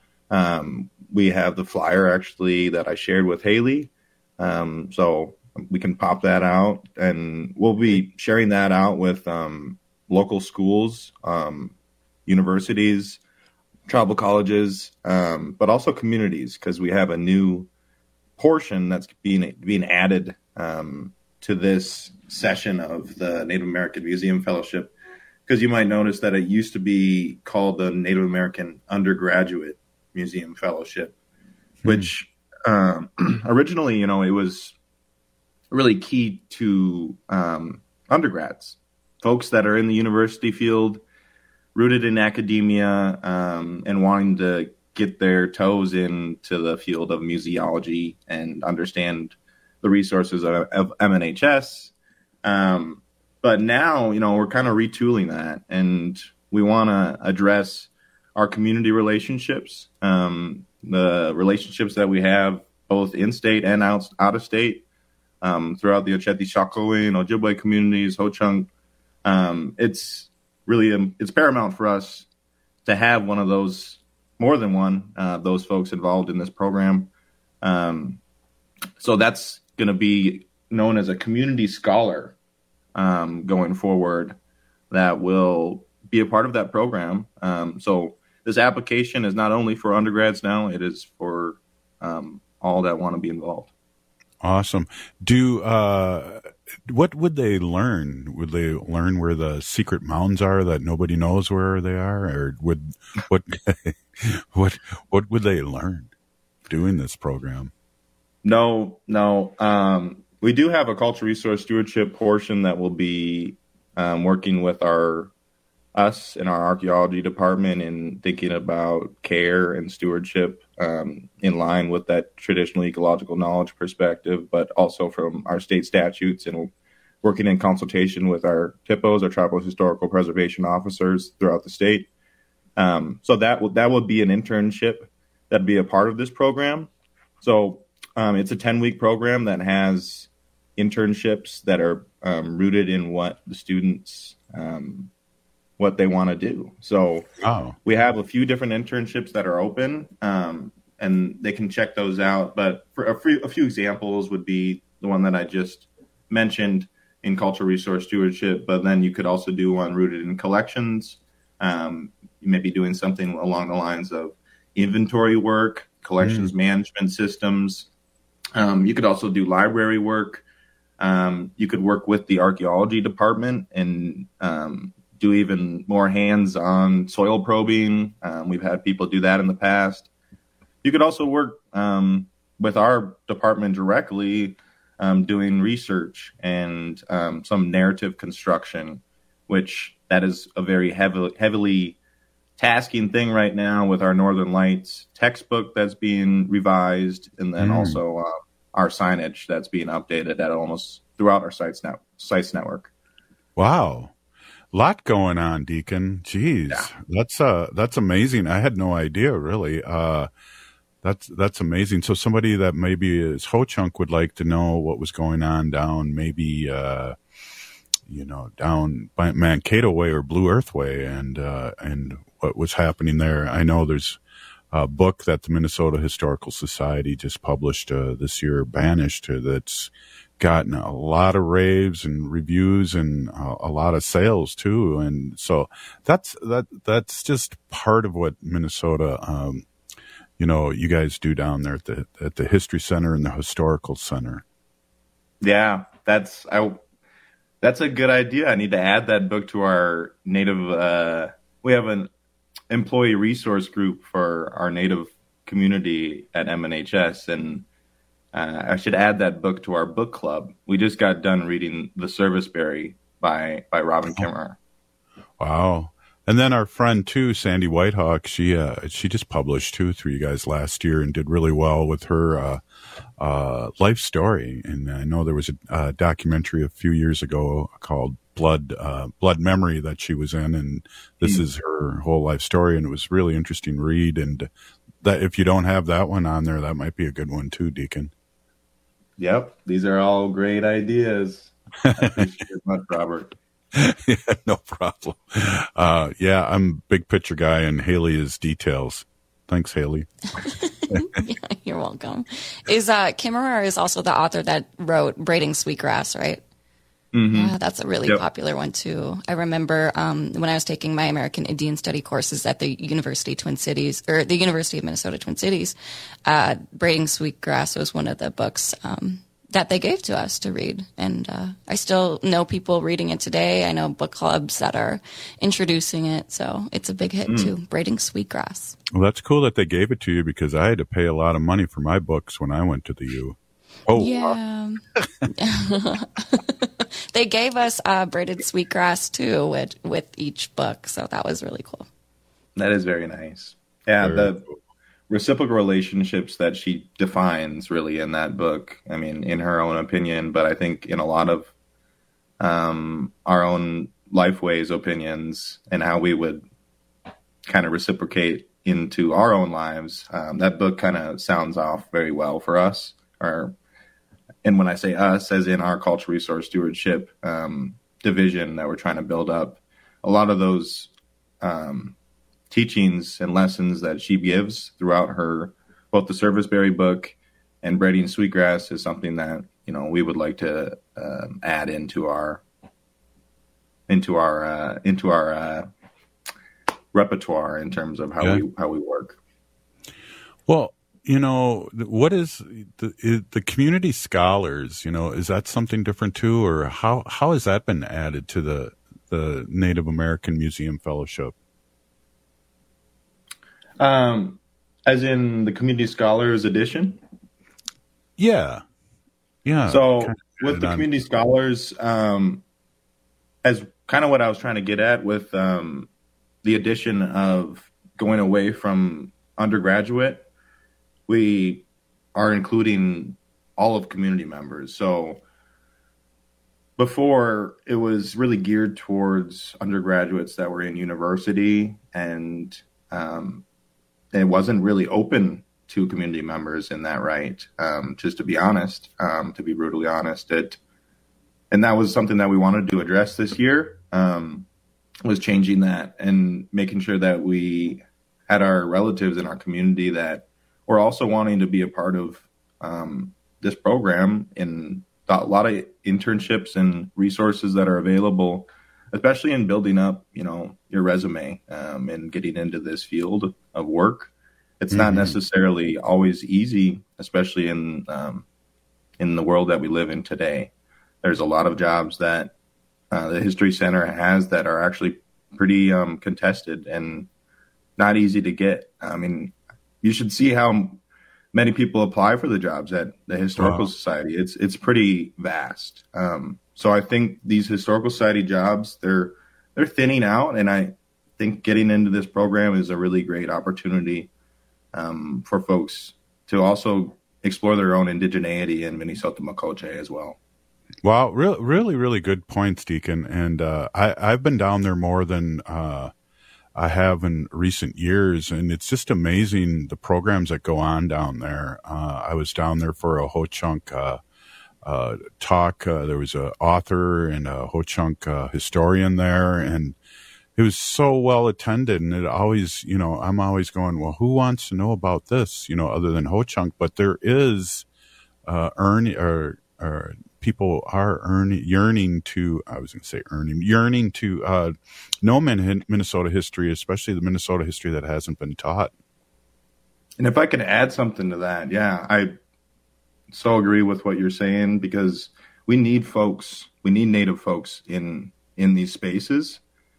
Um, we have the flyer actually that I shared with Haley. Um, so we can pop that out and we'll be sharing that out with um, local schools, um, universities, tribal colleges, um, but also communities, because we have a new portion that's being being added um, to this session of the Native American Museum Fellowship, because you might notice that it used to be called the Native American Undergraduate Museum Fellowship, mm-hmm. which um, originally, you know, it was really key to um, undergrads, folks that are in the university field, rooted in academia, um, and wanting to get their toes into the field of museology and understand the resources of, of M N H S. Um, but now, you know, we're kind of retooling that, and we want to address our community relationships, um, the relationships that we have both in-state and out, out of state, um, throughout the Oceti Sakowin and Ojibwe communities, Ho-Chunk. Um, it's really, um, it's paramount for us to have one of those, more than one, uh, those folks involved in this program. Um, so that's going to be known as a community scholar um, going forward that will be a part of that program. Um, so this application is not only for undergrads now, it is for um, all that want to be involved. Awesome. Do uh, what would they learn? Would they learn where the secret mounds are that nobody knows where they are, or would what what what would they learn doing this program? No, no. Um, we do have a cultural resource stewardship portion that will be um, working with our us in our archaeology department and thinking about care and stewardship um, in line with that traditional ecological knowledge perspective, but also from our state statutes and working in consultation with our T I P Os, our tribal historical preservation officers throughout the state. Um, so that will, that would be an internship that'd be a part of this program. So um, it's a ten-week program that has internships that are um, rooted in what the students um, what they want to do. So oh. we have a few different internships that are open, um, and they can check those out. But for a few, a few examples would be the one that I just mentioned in cultural resource stewardship, but then you could also do one rooted in collections. Um, you may be doing something along the lines of inventory work, collections mm. management systems. Um, you could also do library work. Um, you could work with the archaeology department and um, do even more hands-on soil probing. Um, we've had people do that in the past. You could also work um, with our department directly, um, doing research and um, some narrative construction, which that is a very heavily, heavily tasking thing right now with our Northern Lights textbook that's being revised, and then mm. also uh, our signage that's being updated at almost throughout our sites now, sites network. Wow. Lot going on, Deacon. Jeez, yeah. that's uh, that's amazing. I had no idea, really. Uh, that's that's amazing. So somebody that maybe is Ho-Chunk would like to know what was going on down, maybe uh, you know, down by Mankato Way or Blue Earth Way, and uh, and what was happening there. I know there's a book that the Minnesota Historical Society just published uh, this year, Banished, uh, that's gotten a lot of raves and reviews and uh, a lot of sales too, and so that's that that's just part of what Minnesota, um, you know, you guys do down there at the at the History Center and the Historical Center. Yeah, that's I. That's a good idea. I need to add that book to our Native. Uh, we have an employee resource group for our Native community at M N H S, and Uh, I should add that book to our book club. We just got done reading The Serviceberry by by Robin Kimmerer. Wow. And then our friend, too, Sandy Whitehawk, she uh, she just published, too, through you guys last year and did really well with her uh, uh, life story. And I know there was a, a documentary a few years ago called Blood uh, Blood Memory that she was in, and this mm. is her whole life story, and it was a really interesting read. And that if you don't have that one on there, that might be a good one, too, Deacon. Yep, these are all great ideas. I appreciate it much, Robert. Yeah, no problem. Uh, yeah, I'm a big picture guy, and Haley is details. Thanks, Haley. Yeah, you're welcome. Is uh, Kimmerer is also the author that wrote Braiding Sweetgrass, right? Mm-hmm. Yeah, that's a really yep. popular one, too. I remember um, when I was taking my American Indian Study courses at the University Twin Cities, or the University of Minnesota Twin Cities, uh, Braiding Sweetgrass was one of the books um, that they gave to us to read. And uh, I still know people reading it today. I know book clubs that are introducing it. So it's a big hit, mm. too, Braiding Sweetgrass. Well, that's cool that they gave it to you, because I had to pay a lot of money for my books when I went to the U. Oh, yeah. They gave us uh, braided sweetgrass too with with each book, so that was really cool. That is very nice. Yeah, very the cool. Reciprocal relationships that she defines really in that book. I mean, in her own opinion, but I think in a lot of um, our own Lifeways opinions and how we would kind of reciprocate into our own lives. Um, that book kind of sounds off very well for us. Or And when I say us, as in our cultural resource stewardship um, division that we're trying to build up, a lot of those um, teachings and lessons that she gives throughout her, both the Serviceberry book and Braiding Sweetgrass, is something that, you know, we would like to uh, add into our into our uh, into our uh, repertoire in terms of how yeah. we how we work. Well, you know, what is the is the community scholars? You know, is that something different too, or how how has that been added to the the Native American Museum Fellowship? Um, as in the community scholars edition. Yeah, yeah. So with the community scholars, um, as kind of what I was trying to get at with um, the addition of going away from undergraduate, we are including all of community members. So before, it was really geared towards undergraduates that were in university, and um, it wasn't really open to community members in that right. Um, just to be honest, um, to be brutally honest, it, and that was something that we wanted to address this year, um, was changing that and making sure that we had our relatives in our community that were also wanting to be a part of um, this program, in a lot of internships and resources that are available, especially in building up, you know, your resume um, and getting into this field of work. It's mm-hmm. not necessarily always easy, especially in um, in the world that we live in today. There's a lot of jobs that uh, the History Center has that are actually pretty um, contested and not easy to get. I mean, you should see how many people apply for the jobs at the Historical wow. Society. It's it's pretty vast. Um, so I think these Historical Society jobs, they're they're thinning out, and I think getting into this program is a really great opportunity um, for folks to also explore their own indigeneity in Minnesota Makoche as well. Wow, really, really, really good points, Deacon. And uh, I, I've been down there more than uh, I have in recent years, and it's just amazing the programs that go on down there. Uh, I was down there for a Ho-Chunk uh, uh, talk. Uh, there was an author and a Ho-Chunk uh, historian there, and it was so well attended. And it always, you know, I'm always going, well, who wants to know about this, you know, other than Ho-Chunk? But there is uh, earn or, or people are earning, yearning to, I was going to say earning, yearning to uh, know Minnesota history, especially the Minnesota history that hasn't been taught. And if I could add something to that, yeah, I so agree with what you're saying, because we need folks, we need Native folks in in these spaces.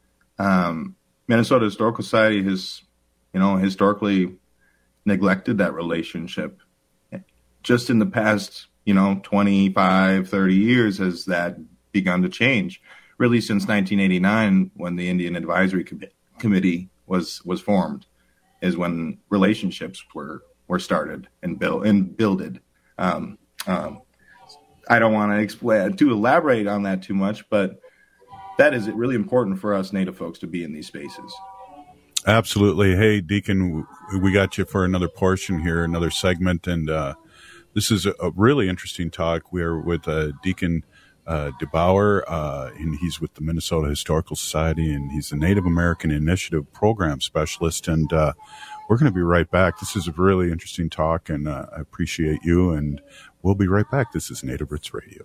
Um, Minnesota Historical Society has, you know, historically neglected that relationship. Just in the past, you know, twenty-five, thirty years has that begun to change. Really since nineteen eighty-nine, when the Indian Advisory Com- Committee was was formed, is when relationships were were started and built and builded. Um, um, I don't want to explain to elaborate on that too much, but that is really important for us Native folks to be in these spaces. Absolutely. Hey, Deacon, we got you for another portion here, another segment, and uh, this is a, a really interesting talk. We're with uh, Deacon uh, DeBauer, uh, and he's with the Minnesota Historical Society, and he's the Native American Initiative Program Specialist, and uh, we're going to be right back. This is a really interesting talk, and uh, I appreciate you, and we'll be right back. This is Native Roots Radio.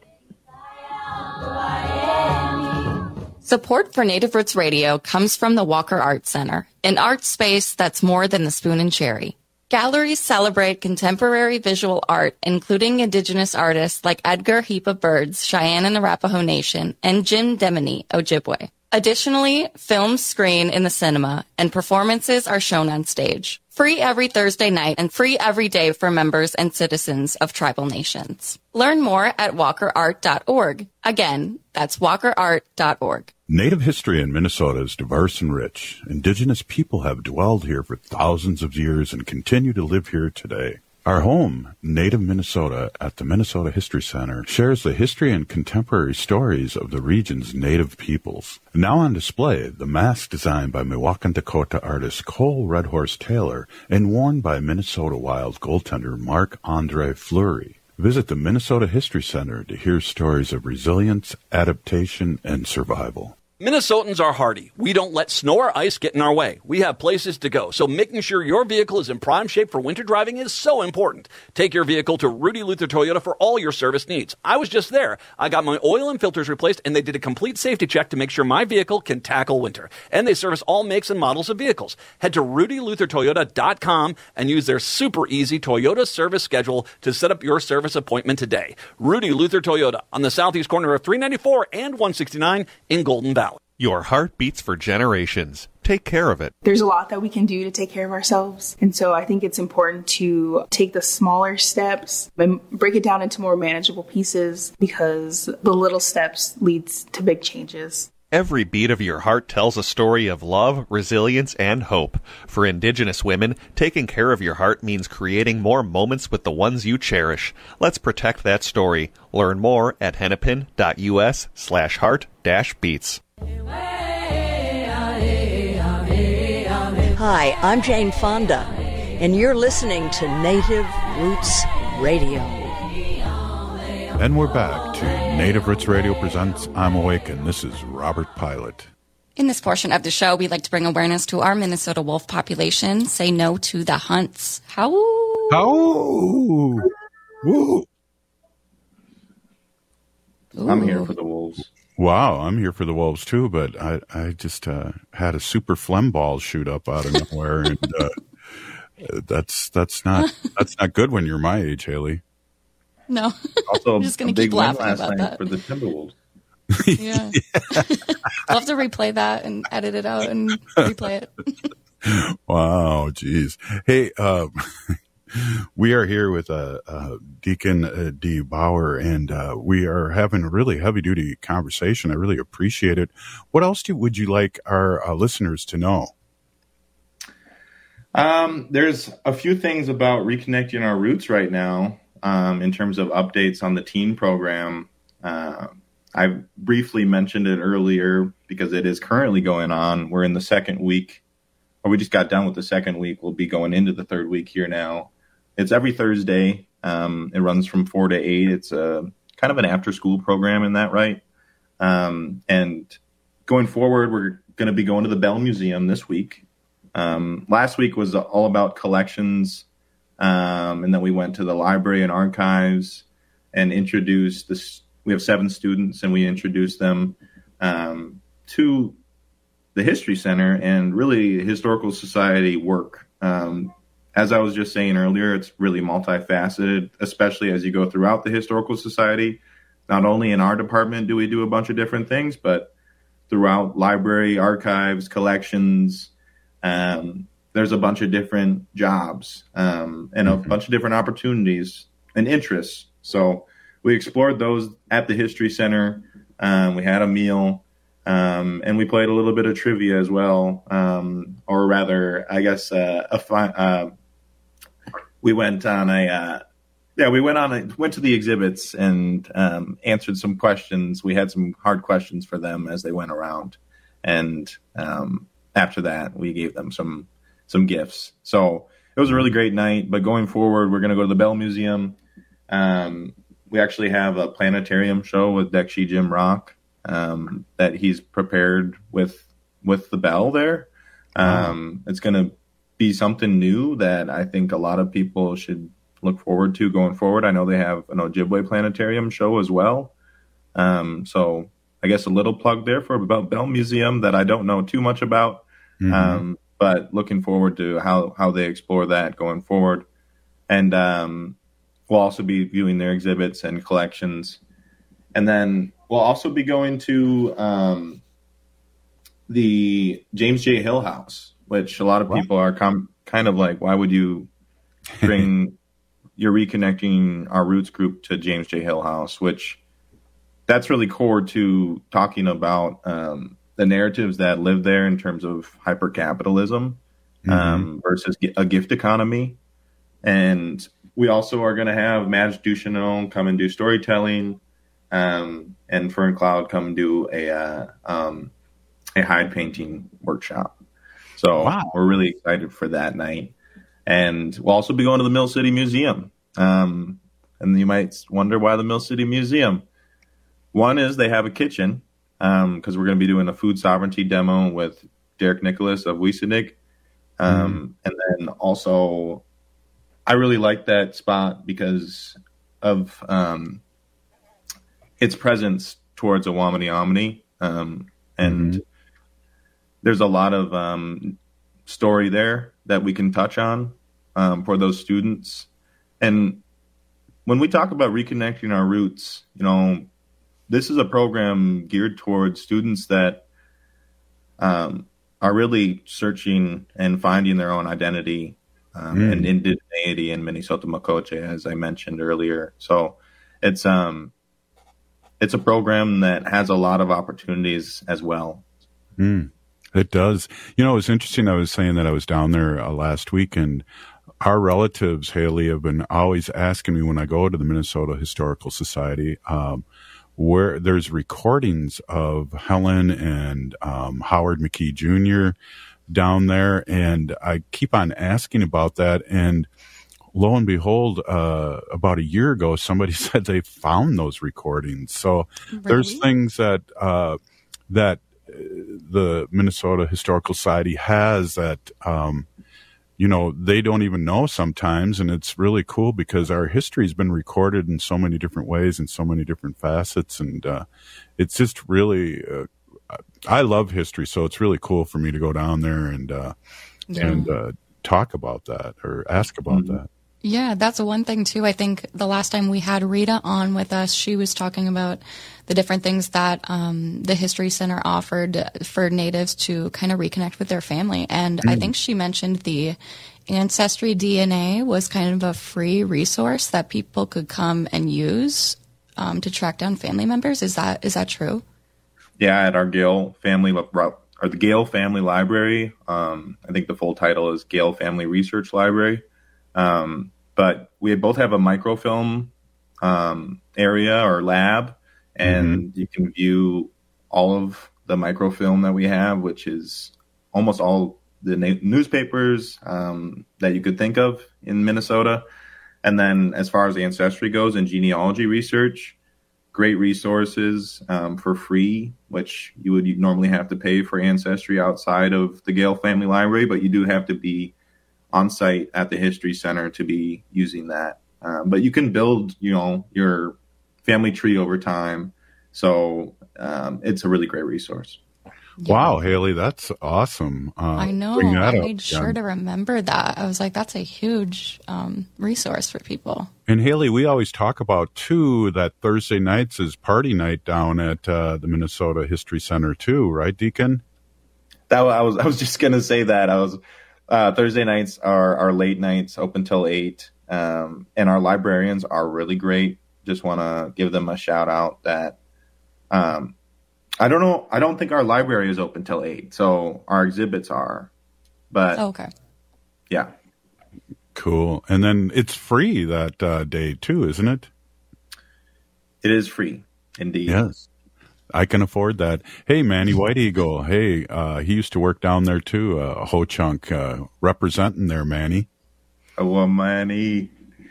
Support for Native Roots Radio comes from the Walker Art Center, an art space that's more than the spoon and cherry. Galleries celebrate contemporary visual art, including Indigenous artists like Edgar Heepa Birds, Cheyenne and Arapaho Nation, and Jim Demini, Ojibwe. Additionally, films screen in the cinema, and performances are shown on stage. Free every Thursday night and free every day for members and citizens of tribal nations. Learn more at walker art dot org. Again, that's walker art dot org. Native history in Minnesota is diverse and rich. Indigenous people have dwelled here for thousands of years and continue to live here today. Our home, Native Minnesota, at the Minnesota History Center, shares the history and contemporary stories of the region's Native peoples. Now on display, the mask designed by Miwok Dakota artist Cole Redhorse Taylor and worn by Minnesota Wild goaltender Marc-Andre Fleury. Visit the Minnesota History Center to hear stories of resilience, adaptation, and survival. Minnesotans are hardy. We don't let snow or ice get in our way. We have places to go, so making sure your vehicle is in prime shape for winter driving is so important. Take your vehicle to Rudy Luther Toyota for all your service needs. I was just there. I got my oil and filters replaced, and they did a complete safety check to make sure my vehicle can tackle winter. And they service all makes and models of vehicles. Head to rudy luther toyota dot com and use their super easy Toyota service schedule to set up your service appointment today. Rudy Luther Toyota on the southeast corner of three ninety-four and one sixty-nine in Golden Valley. Your heart beats for generations. take care of it. There's a lot that we can do to take care of ourselves. And so I think it's important to take the smaller steps and break it down into more manageable pieces, because the little steps leads to big changes. Every beat of your heart tells a story of love, resilience, and hope. For Indigenous women, taking care of your heart means creating more moments with the ones you cherish. Let's protect that story. Learn more at hennepin.us slash heart dash beats. Hi, I'm Jane Fonda, and you're listening to Native Roots Radio. And we're back to Native Roots Radio presents I'm Awake, and this is Robert Pilot. In this portion of the show, we like to bring awareness to our Minnesota wolf population. Say no to the hunts. How? How? Woo. I'm here for the wolves. Wow, I'm here for the wolves too, but I, I just uh, had a super phlegm ball shoot up out of nowhere, and uh, that's that's not that's not good when you're my age, Haley. No. Also, I'm just going a to keep big win laughing last about night that. for the Timberwolves. Yeah. I'll have to replay that and edit it out and replay it. Wow, geez. Hey, uh, we are here with uh, uh, Deacon uh, D. Bauer, and uh, we are having a really heavy-duty conversation. I really appreciate it. What else do, would you like our uh, listeners to know? Um, there's a few things about reconnecting our roots right now. Um, in terms of updates on the teen program, uh, I briefly mentioned it earlier because it is currently going on. We're in the second week, or we just got done with the second week. We'll be going into the third week here now. It's every Thursday. Um, it runs from four to eight. It's a kind of an after-school program in that, right? Um, and going forward, we're going to be going to the Bell Museum this week. Um, last week was all about collections. Um, and then we went to the library and archives and introduced this. We have seven students, and we introduced them um, to the History Center and really Historical Society work. Um, as I was just saying earlier, it's really multifaceted, especially as you go throughout the Historical Society. Not only in our department do we do a bunch of different things, but throughout library, archives, collections, um, there's a bunch of different jobs um, and a mm-hmm. bunch of different opportunities and interests. So we explored those at the History Center. Um, we had a meal, um, and we played a little bit of trivia as well. Um, or rather, I guess, uh, a fi- uh, we went on a, uh, yeah, we went on a, went to the exhibits and um, answered some questions. We had some hard questions for them as they went around. And um, after that, we gave them some some gifts. So it was a really great night, but going forward, we're going to go to the Bell Museum. Um, we actually have a planetarium show with Dekshi Jim Rock um, that he's prepared with, with the Bell there. Um, it's going to be something new that I think a lot of people should look forward to going forward. I know they have an Ojibwe planetarium show as well. Um, so I guess a little plug there for about Bell Museum that I don't know too much about. Mm-hmm. Um, but looking forward to how, how they explore that going forward. And um, we'll also be viewing their exhibits and collections. And then we'll also be going to um, the James J. Hill House, which a lot of people are com- kind of like, why would you bring you're reconnecting our roots group to James J. Hill House, which that's really core to talking about um, the narratives that live there in terms of hypercapitalism um, mm-hmm. versus a gift economy. And we also are going to have Madge Ducheneau come and do storytelling, um, and Fern Cloud come do a uh, um, a hide painting workshop. So wow. We're really excited for that night. And we'll also be going to the Mill City Museum. Um, and you might wonder why the Mill City Museum. One is they have a kitchen, because um, we're going to be doing a food sovereignty demo with Derek Nicholas of Wiesenick. Um, mm. And then also, I really like that spot because of um, its presence towards Awamini Omni. Um, and mm-hmm. there's a lot of um, story there that we can touch on um, for those students. And when we talk about reconnecting our roots, you know, this is a program geared towards students that um, are really searching and finding their own identity um, Mm. and indigeneity in Minnesota Makoche, as I mentioned earlier. So it's um it's a program that has a lot of opportunities as well. Mm, it does. You know, it was interesting. I was saying that I was down there uh, last week, and our relatives, Haley, have been always asking me when I go to the Minnesota Historical Society, um, where there's recordings of Helen and um, Howard McKee Junior down there, and I keep on asking about that. And lo and behold, uh, about a year ago, somebody said they found those recordings. So Really? there's things that uh, that uh, the Minnesota Historical Society has that um, you know they don't even know sometimes, and it's really cool because our history has been recorded in so many different ways and so many different facets, and uh, it's just really. Uh, I love history, so it's really cool for me to go down there and uh, Yeah. and uh, talk about that or ask about that. Yeah, that's one thing too. I think the last time we had Rita on with us, she was talking about the different things that um, the History Center offered for natives to kind of reconnect with their family. And I Mm. think she mentioned the Ancestry D N A was kind of a free resource that people could come and use um, to track down family members. Is that is that true? Yeah, at our Gale Family or the Gale Family Library. Um, I think the full title is Gale Family Research Library. Um, but we both have a microfilm um, area or lab, and you can view all of the microfilm that we have, which is almost all the na- newspapers um, that you could think of in Minnesota. And then as far as ancestry goes and genealogy research, great resources um, for free, which you would normally have to pay for Ancestry outside of the Gale Family Library, but you do have to be on site at the History Center to be using that. Um, but you can build, you know, your family tree over time. So um, it's a really great resource. Wow, Haley, that's awesome. Uh, I know. bring that I up made sure again. to remember that. I was like, that's a huge um, resource for people. And Haley, we always talk about too that Thursday nights is party night down at uh, the Minnesota History Center too, right, Deacon? That I was I was just gonna say that I was uh, Thursday nights are our late nights, open till eight, um, and our librarians are really great. Just want to give them a shout out that. Um, I don't know. I don't think our library is open till eight, so our exhibits are. But okay, yeah, Cool. And then it's free that uh, day too, isn't it? It is free, indeed. Yes. I can afford that. Hey, Manny White Eagle. Hey, uh, he used to work down there too. Uh, Ho Chunk uh, representing there, Manny. Oh, Manny.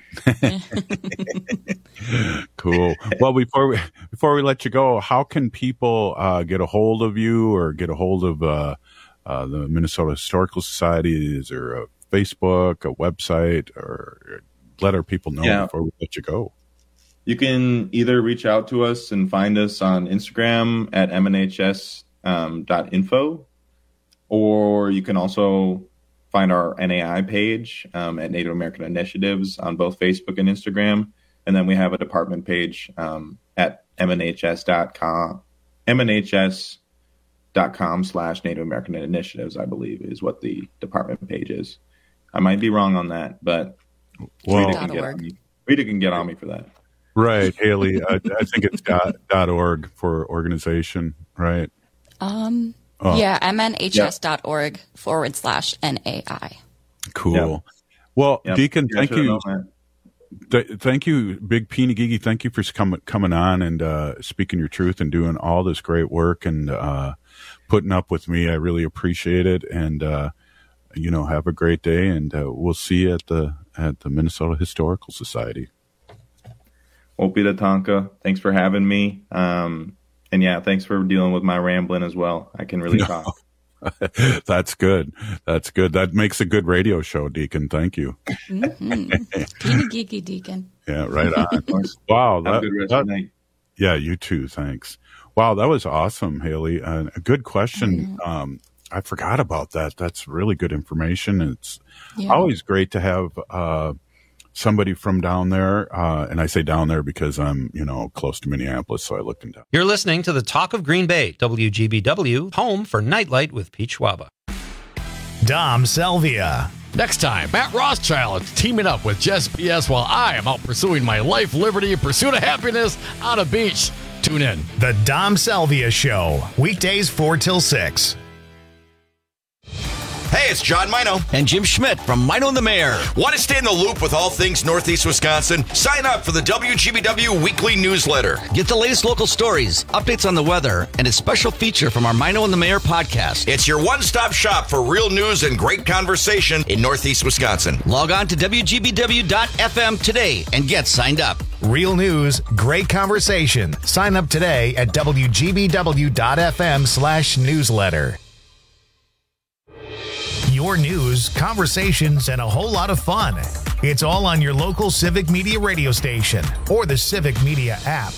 Cool. Well, before we before we let you go, how can people uh, get a hold of you or get a hold of uh, uh, the Minnesota Historical Society? Is there a Facebook, a website, or let our people know Yeah. before we let you go? You can either reach out to us and find us on Instagram at m n h s dot info, or you can also find our N A I page um, at Native American Initiatives on both Facebook and Instagram. And then we have a department page um, at m n h s dot com, m n h s dot com slash Native American Initiatives, I believe, is what the department page is. I might be wrong on that, but Well- Rita, can get on me. Rita can get on me for that. Right, Haley. I, I think it's dot, dot org for organization, right? Um, Oh. yeah, m n h s dot org forward slash N A I. Cool. Well, Yep. Deacon, Yeah, I thank should've you. known Th- thank you, Big Peeny Gigi. Thank you for coming coming on and uh, speaking your truth and doing all this great work and uh, putting up with me. I really appreciate it. And uh, you know, have a great day. And uh, we'll see you at the at the Minnesota Historical Society. Opita Tonka, thanks for having me. Um, and yeah, thanks for dealing with my rambling as well. I can really No. talk. That's good. That's good. That makes a good radio show, Deacon. Thank you. Mm-hmm. Teeny geeky Deacon. Yeah, right on. Wow. Have a That, good rest that- of the night. yeah, you too. Thanks. Wow, that was awesome, Haley. Uh, a good question. Um, I forgot about that. That's really good information. It's Yeah. always great to have uh, somebody from down there. Uh, and I say down there because I'm, you know, close to Minneapolis, so I looked into. You're listening to the Talk of Green Bay, W G B W, home for Nightlight with Pete Schwaba. Dom Salvia. Next time, Matt Rothschild is teaming up with Jess P S while I am out pursuing my life, liberty, and pursuit of happiness on a beach. Tune in. The Dom Salvia Show, weekdays four till six. Hey, it's John Mino. And Jim Schmidt from Mino and the Mayor. Want to stay in the loop with all things Northeast Wisconsin? Sign up for the W G B W weekly newsletter. Get the latest local stories, updates on the weather, and a special feature from our Mino and the Mayor podcast. It's your one-stop shop for real news and great conversation in Northeast Wisconsin. Log on to W G B W dot F M today and get signed up. Real news, great conversation. Sign up today at W G B W dot F M slash newsletter. Your news, conversations, and a whole lot of fun. It's all on your local Civic Media radio station or the Civic Media app.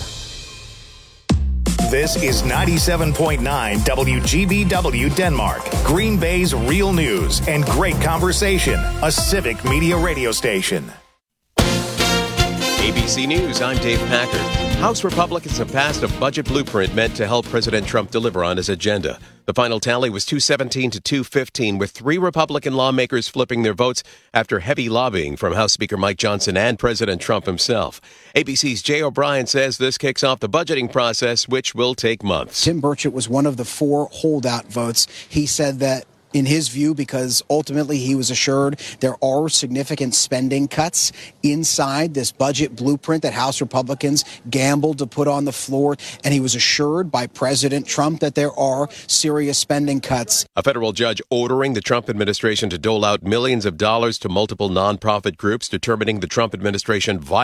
This is ninety-seven point nine W G B W Denmark, Green Bay's real news and great conversation, a Civic Media radio station. A B C News, I'm Dave Packard. House Republicans have passed a budget blueprint meant to help President Trump deliver on his agenda. The final tally was two seventeen to two fifteen, with three Republican lawmakers flipping their votes after heavy lobbying from House Speaker Mike Johnson and President Trump himself. A B C's Jay O'Brien says this kicks off the budgeting process, which will take months. Tim Burchett was one of the four holdout votes. He said that in his view, because ultimately he was assured there are significant spending cuts inside this budget blueprint that House Republicans gambled to put on the floor. And he was assured by President Trump that there are serious spending cuts. A federal judge ordering the Trump administration to dole out millions of dollars to multiple nonprofit groups, determining the Trump administration violated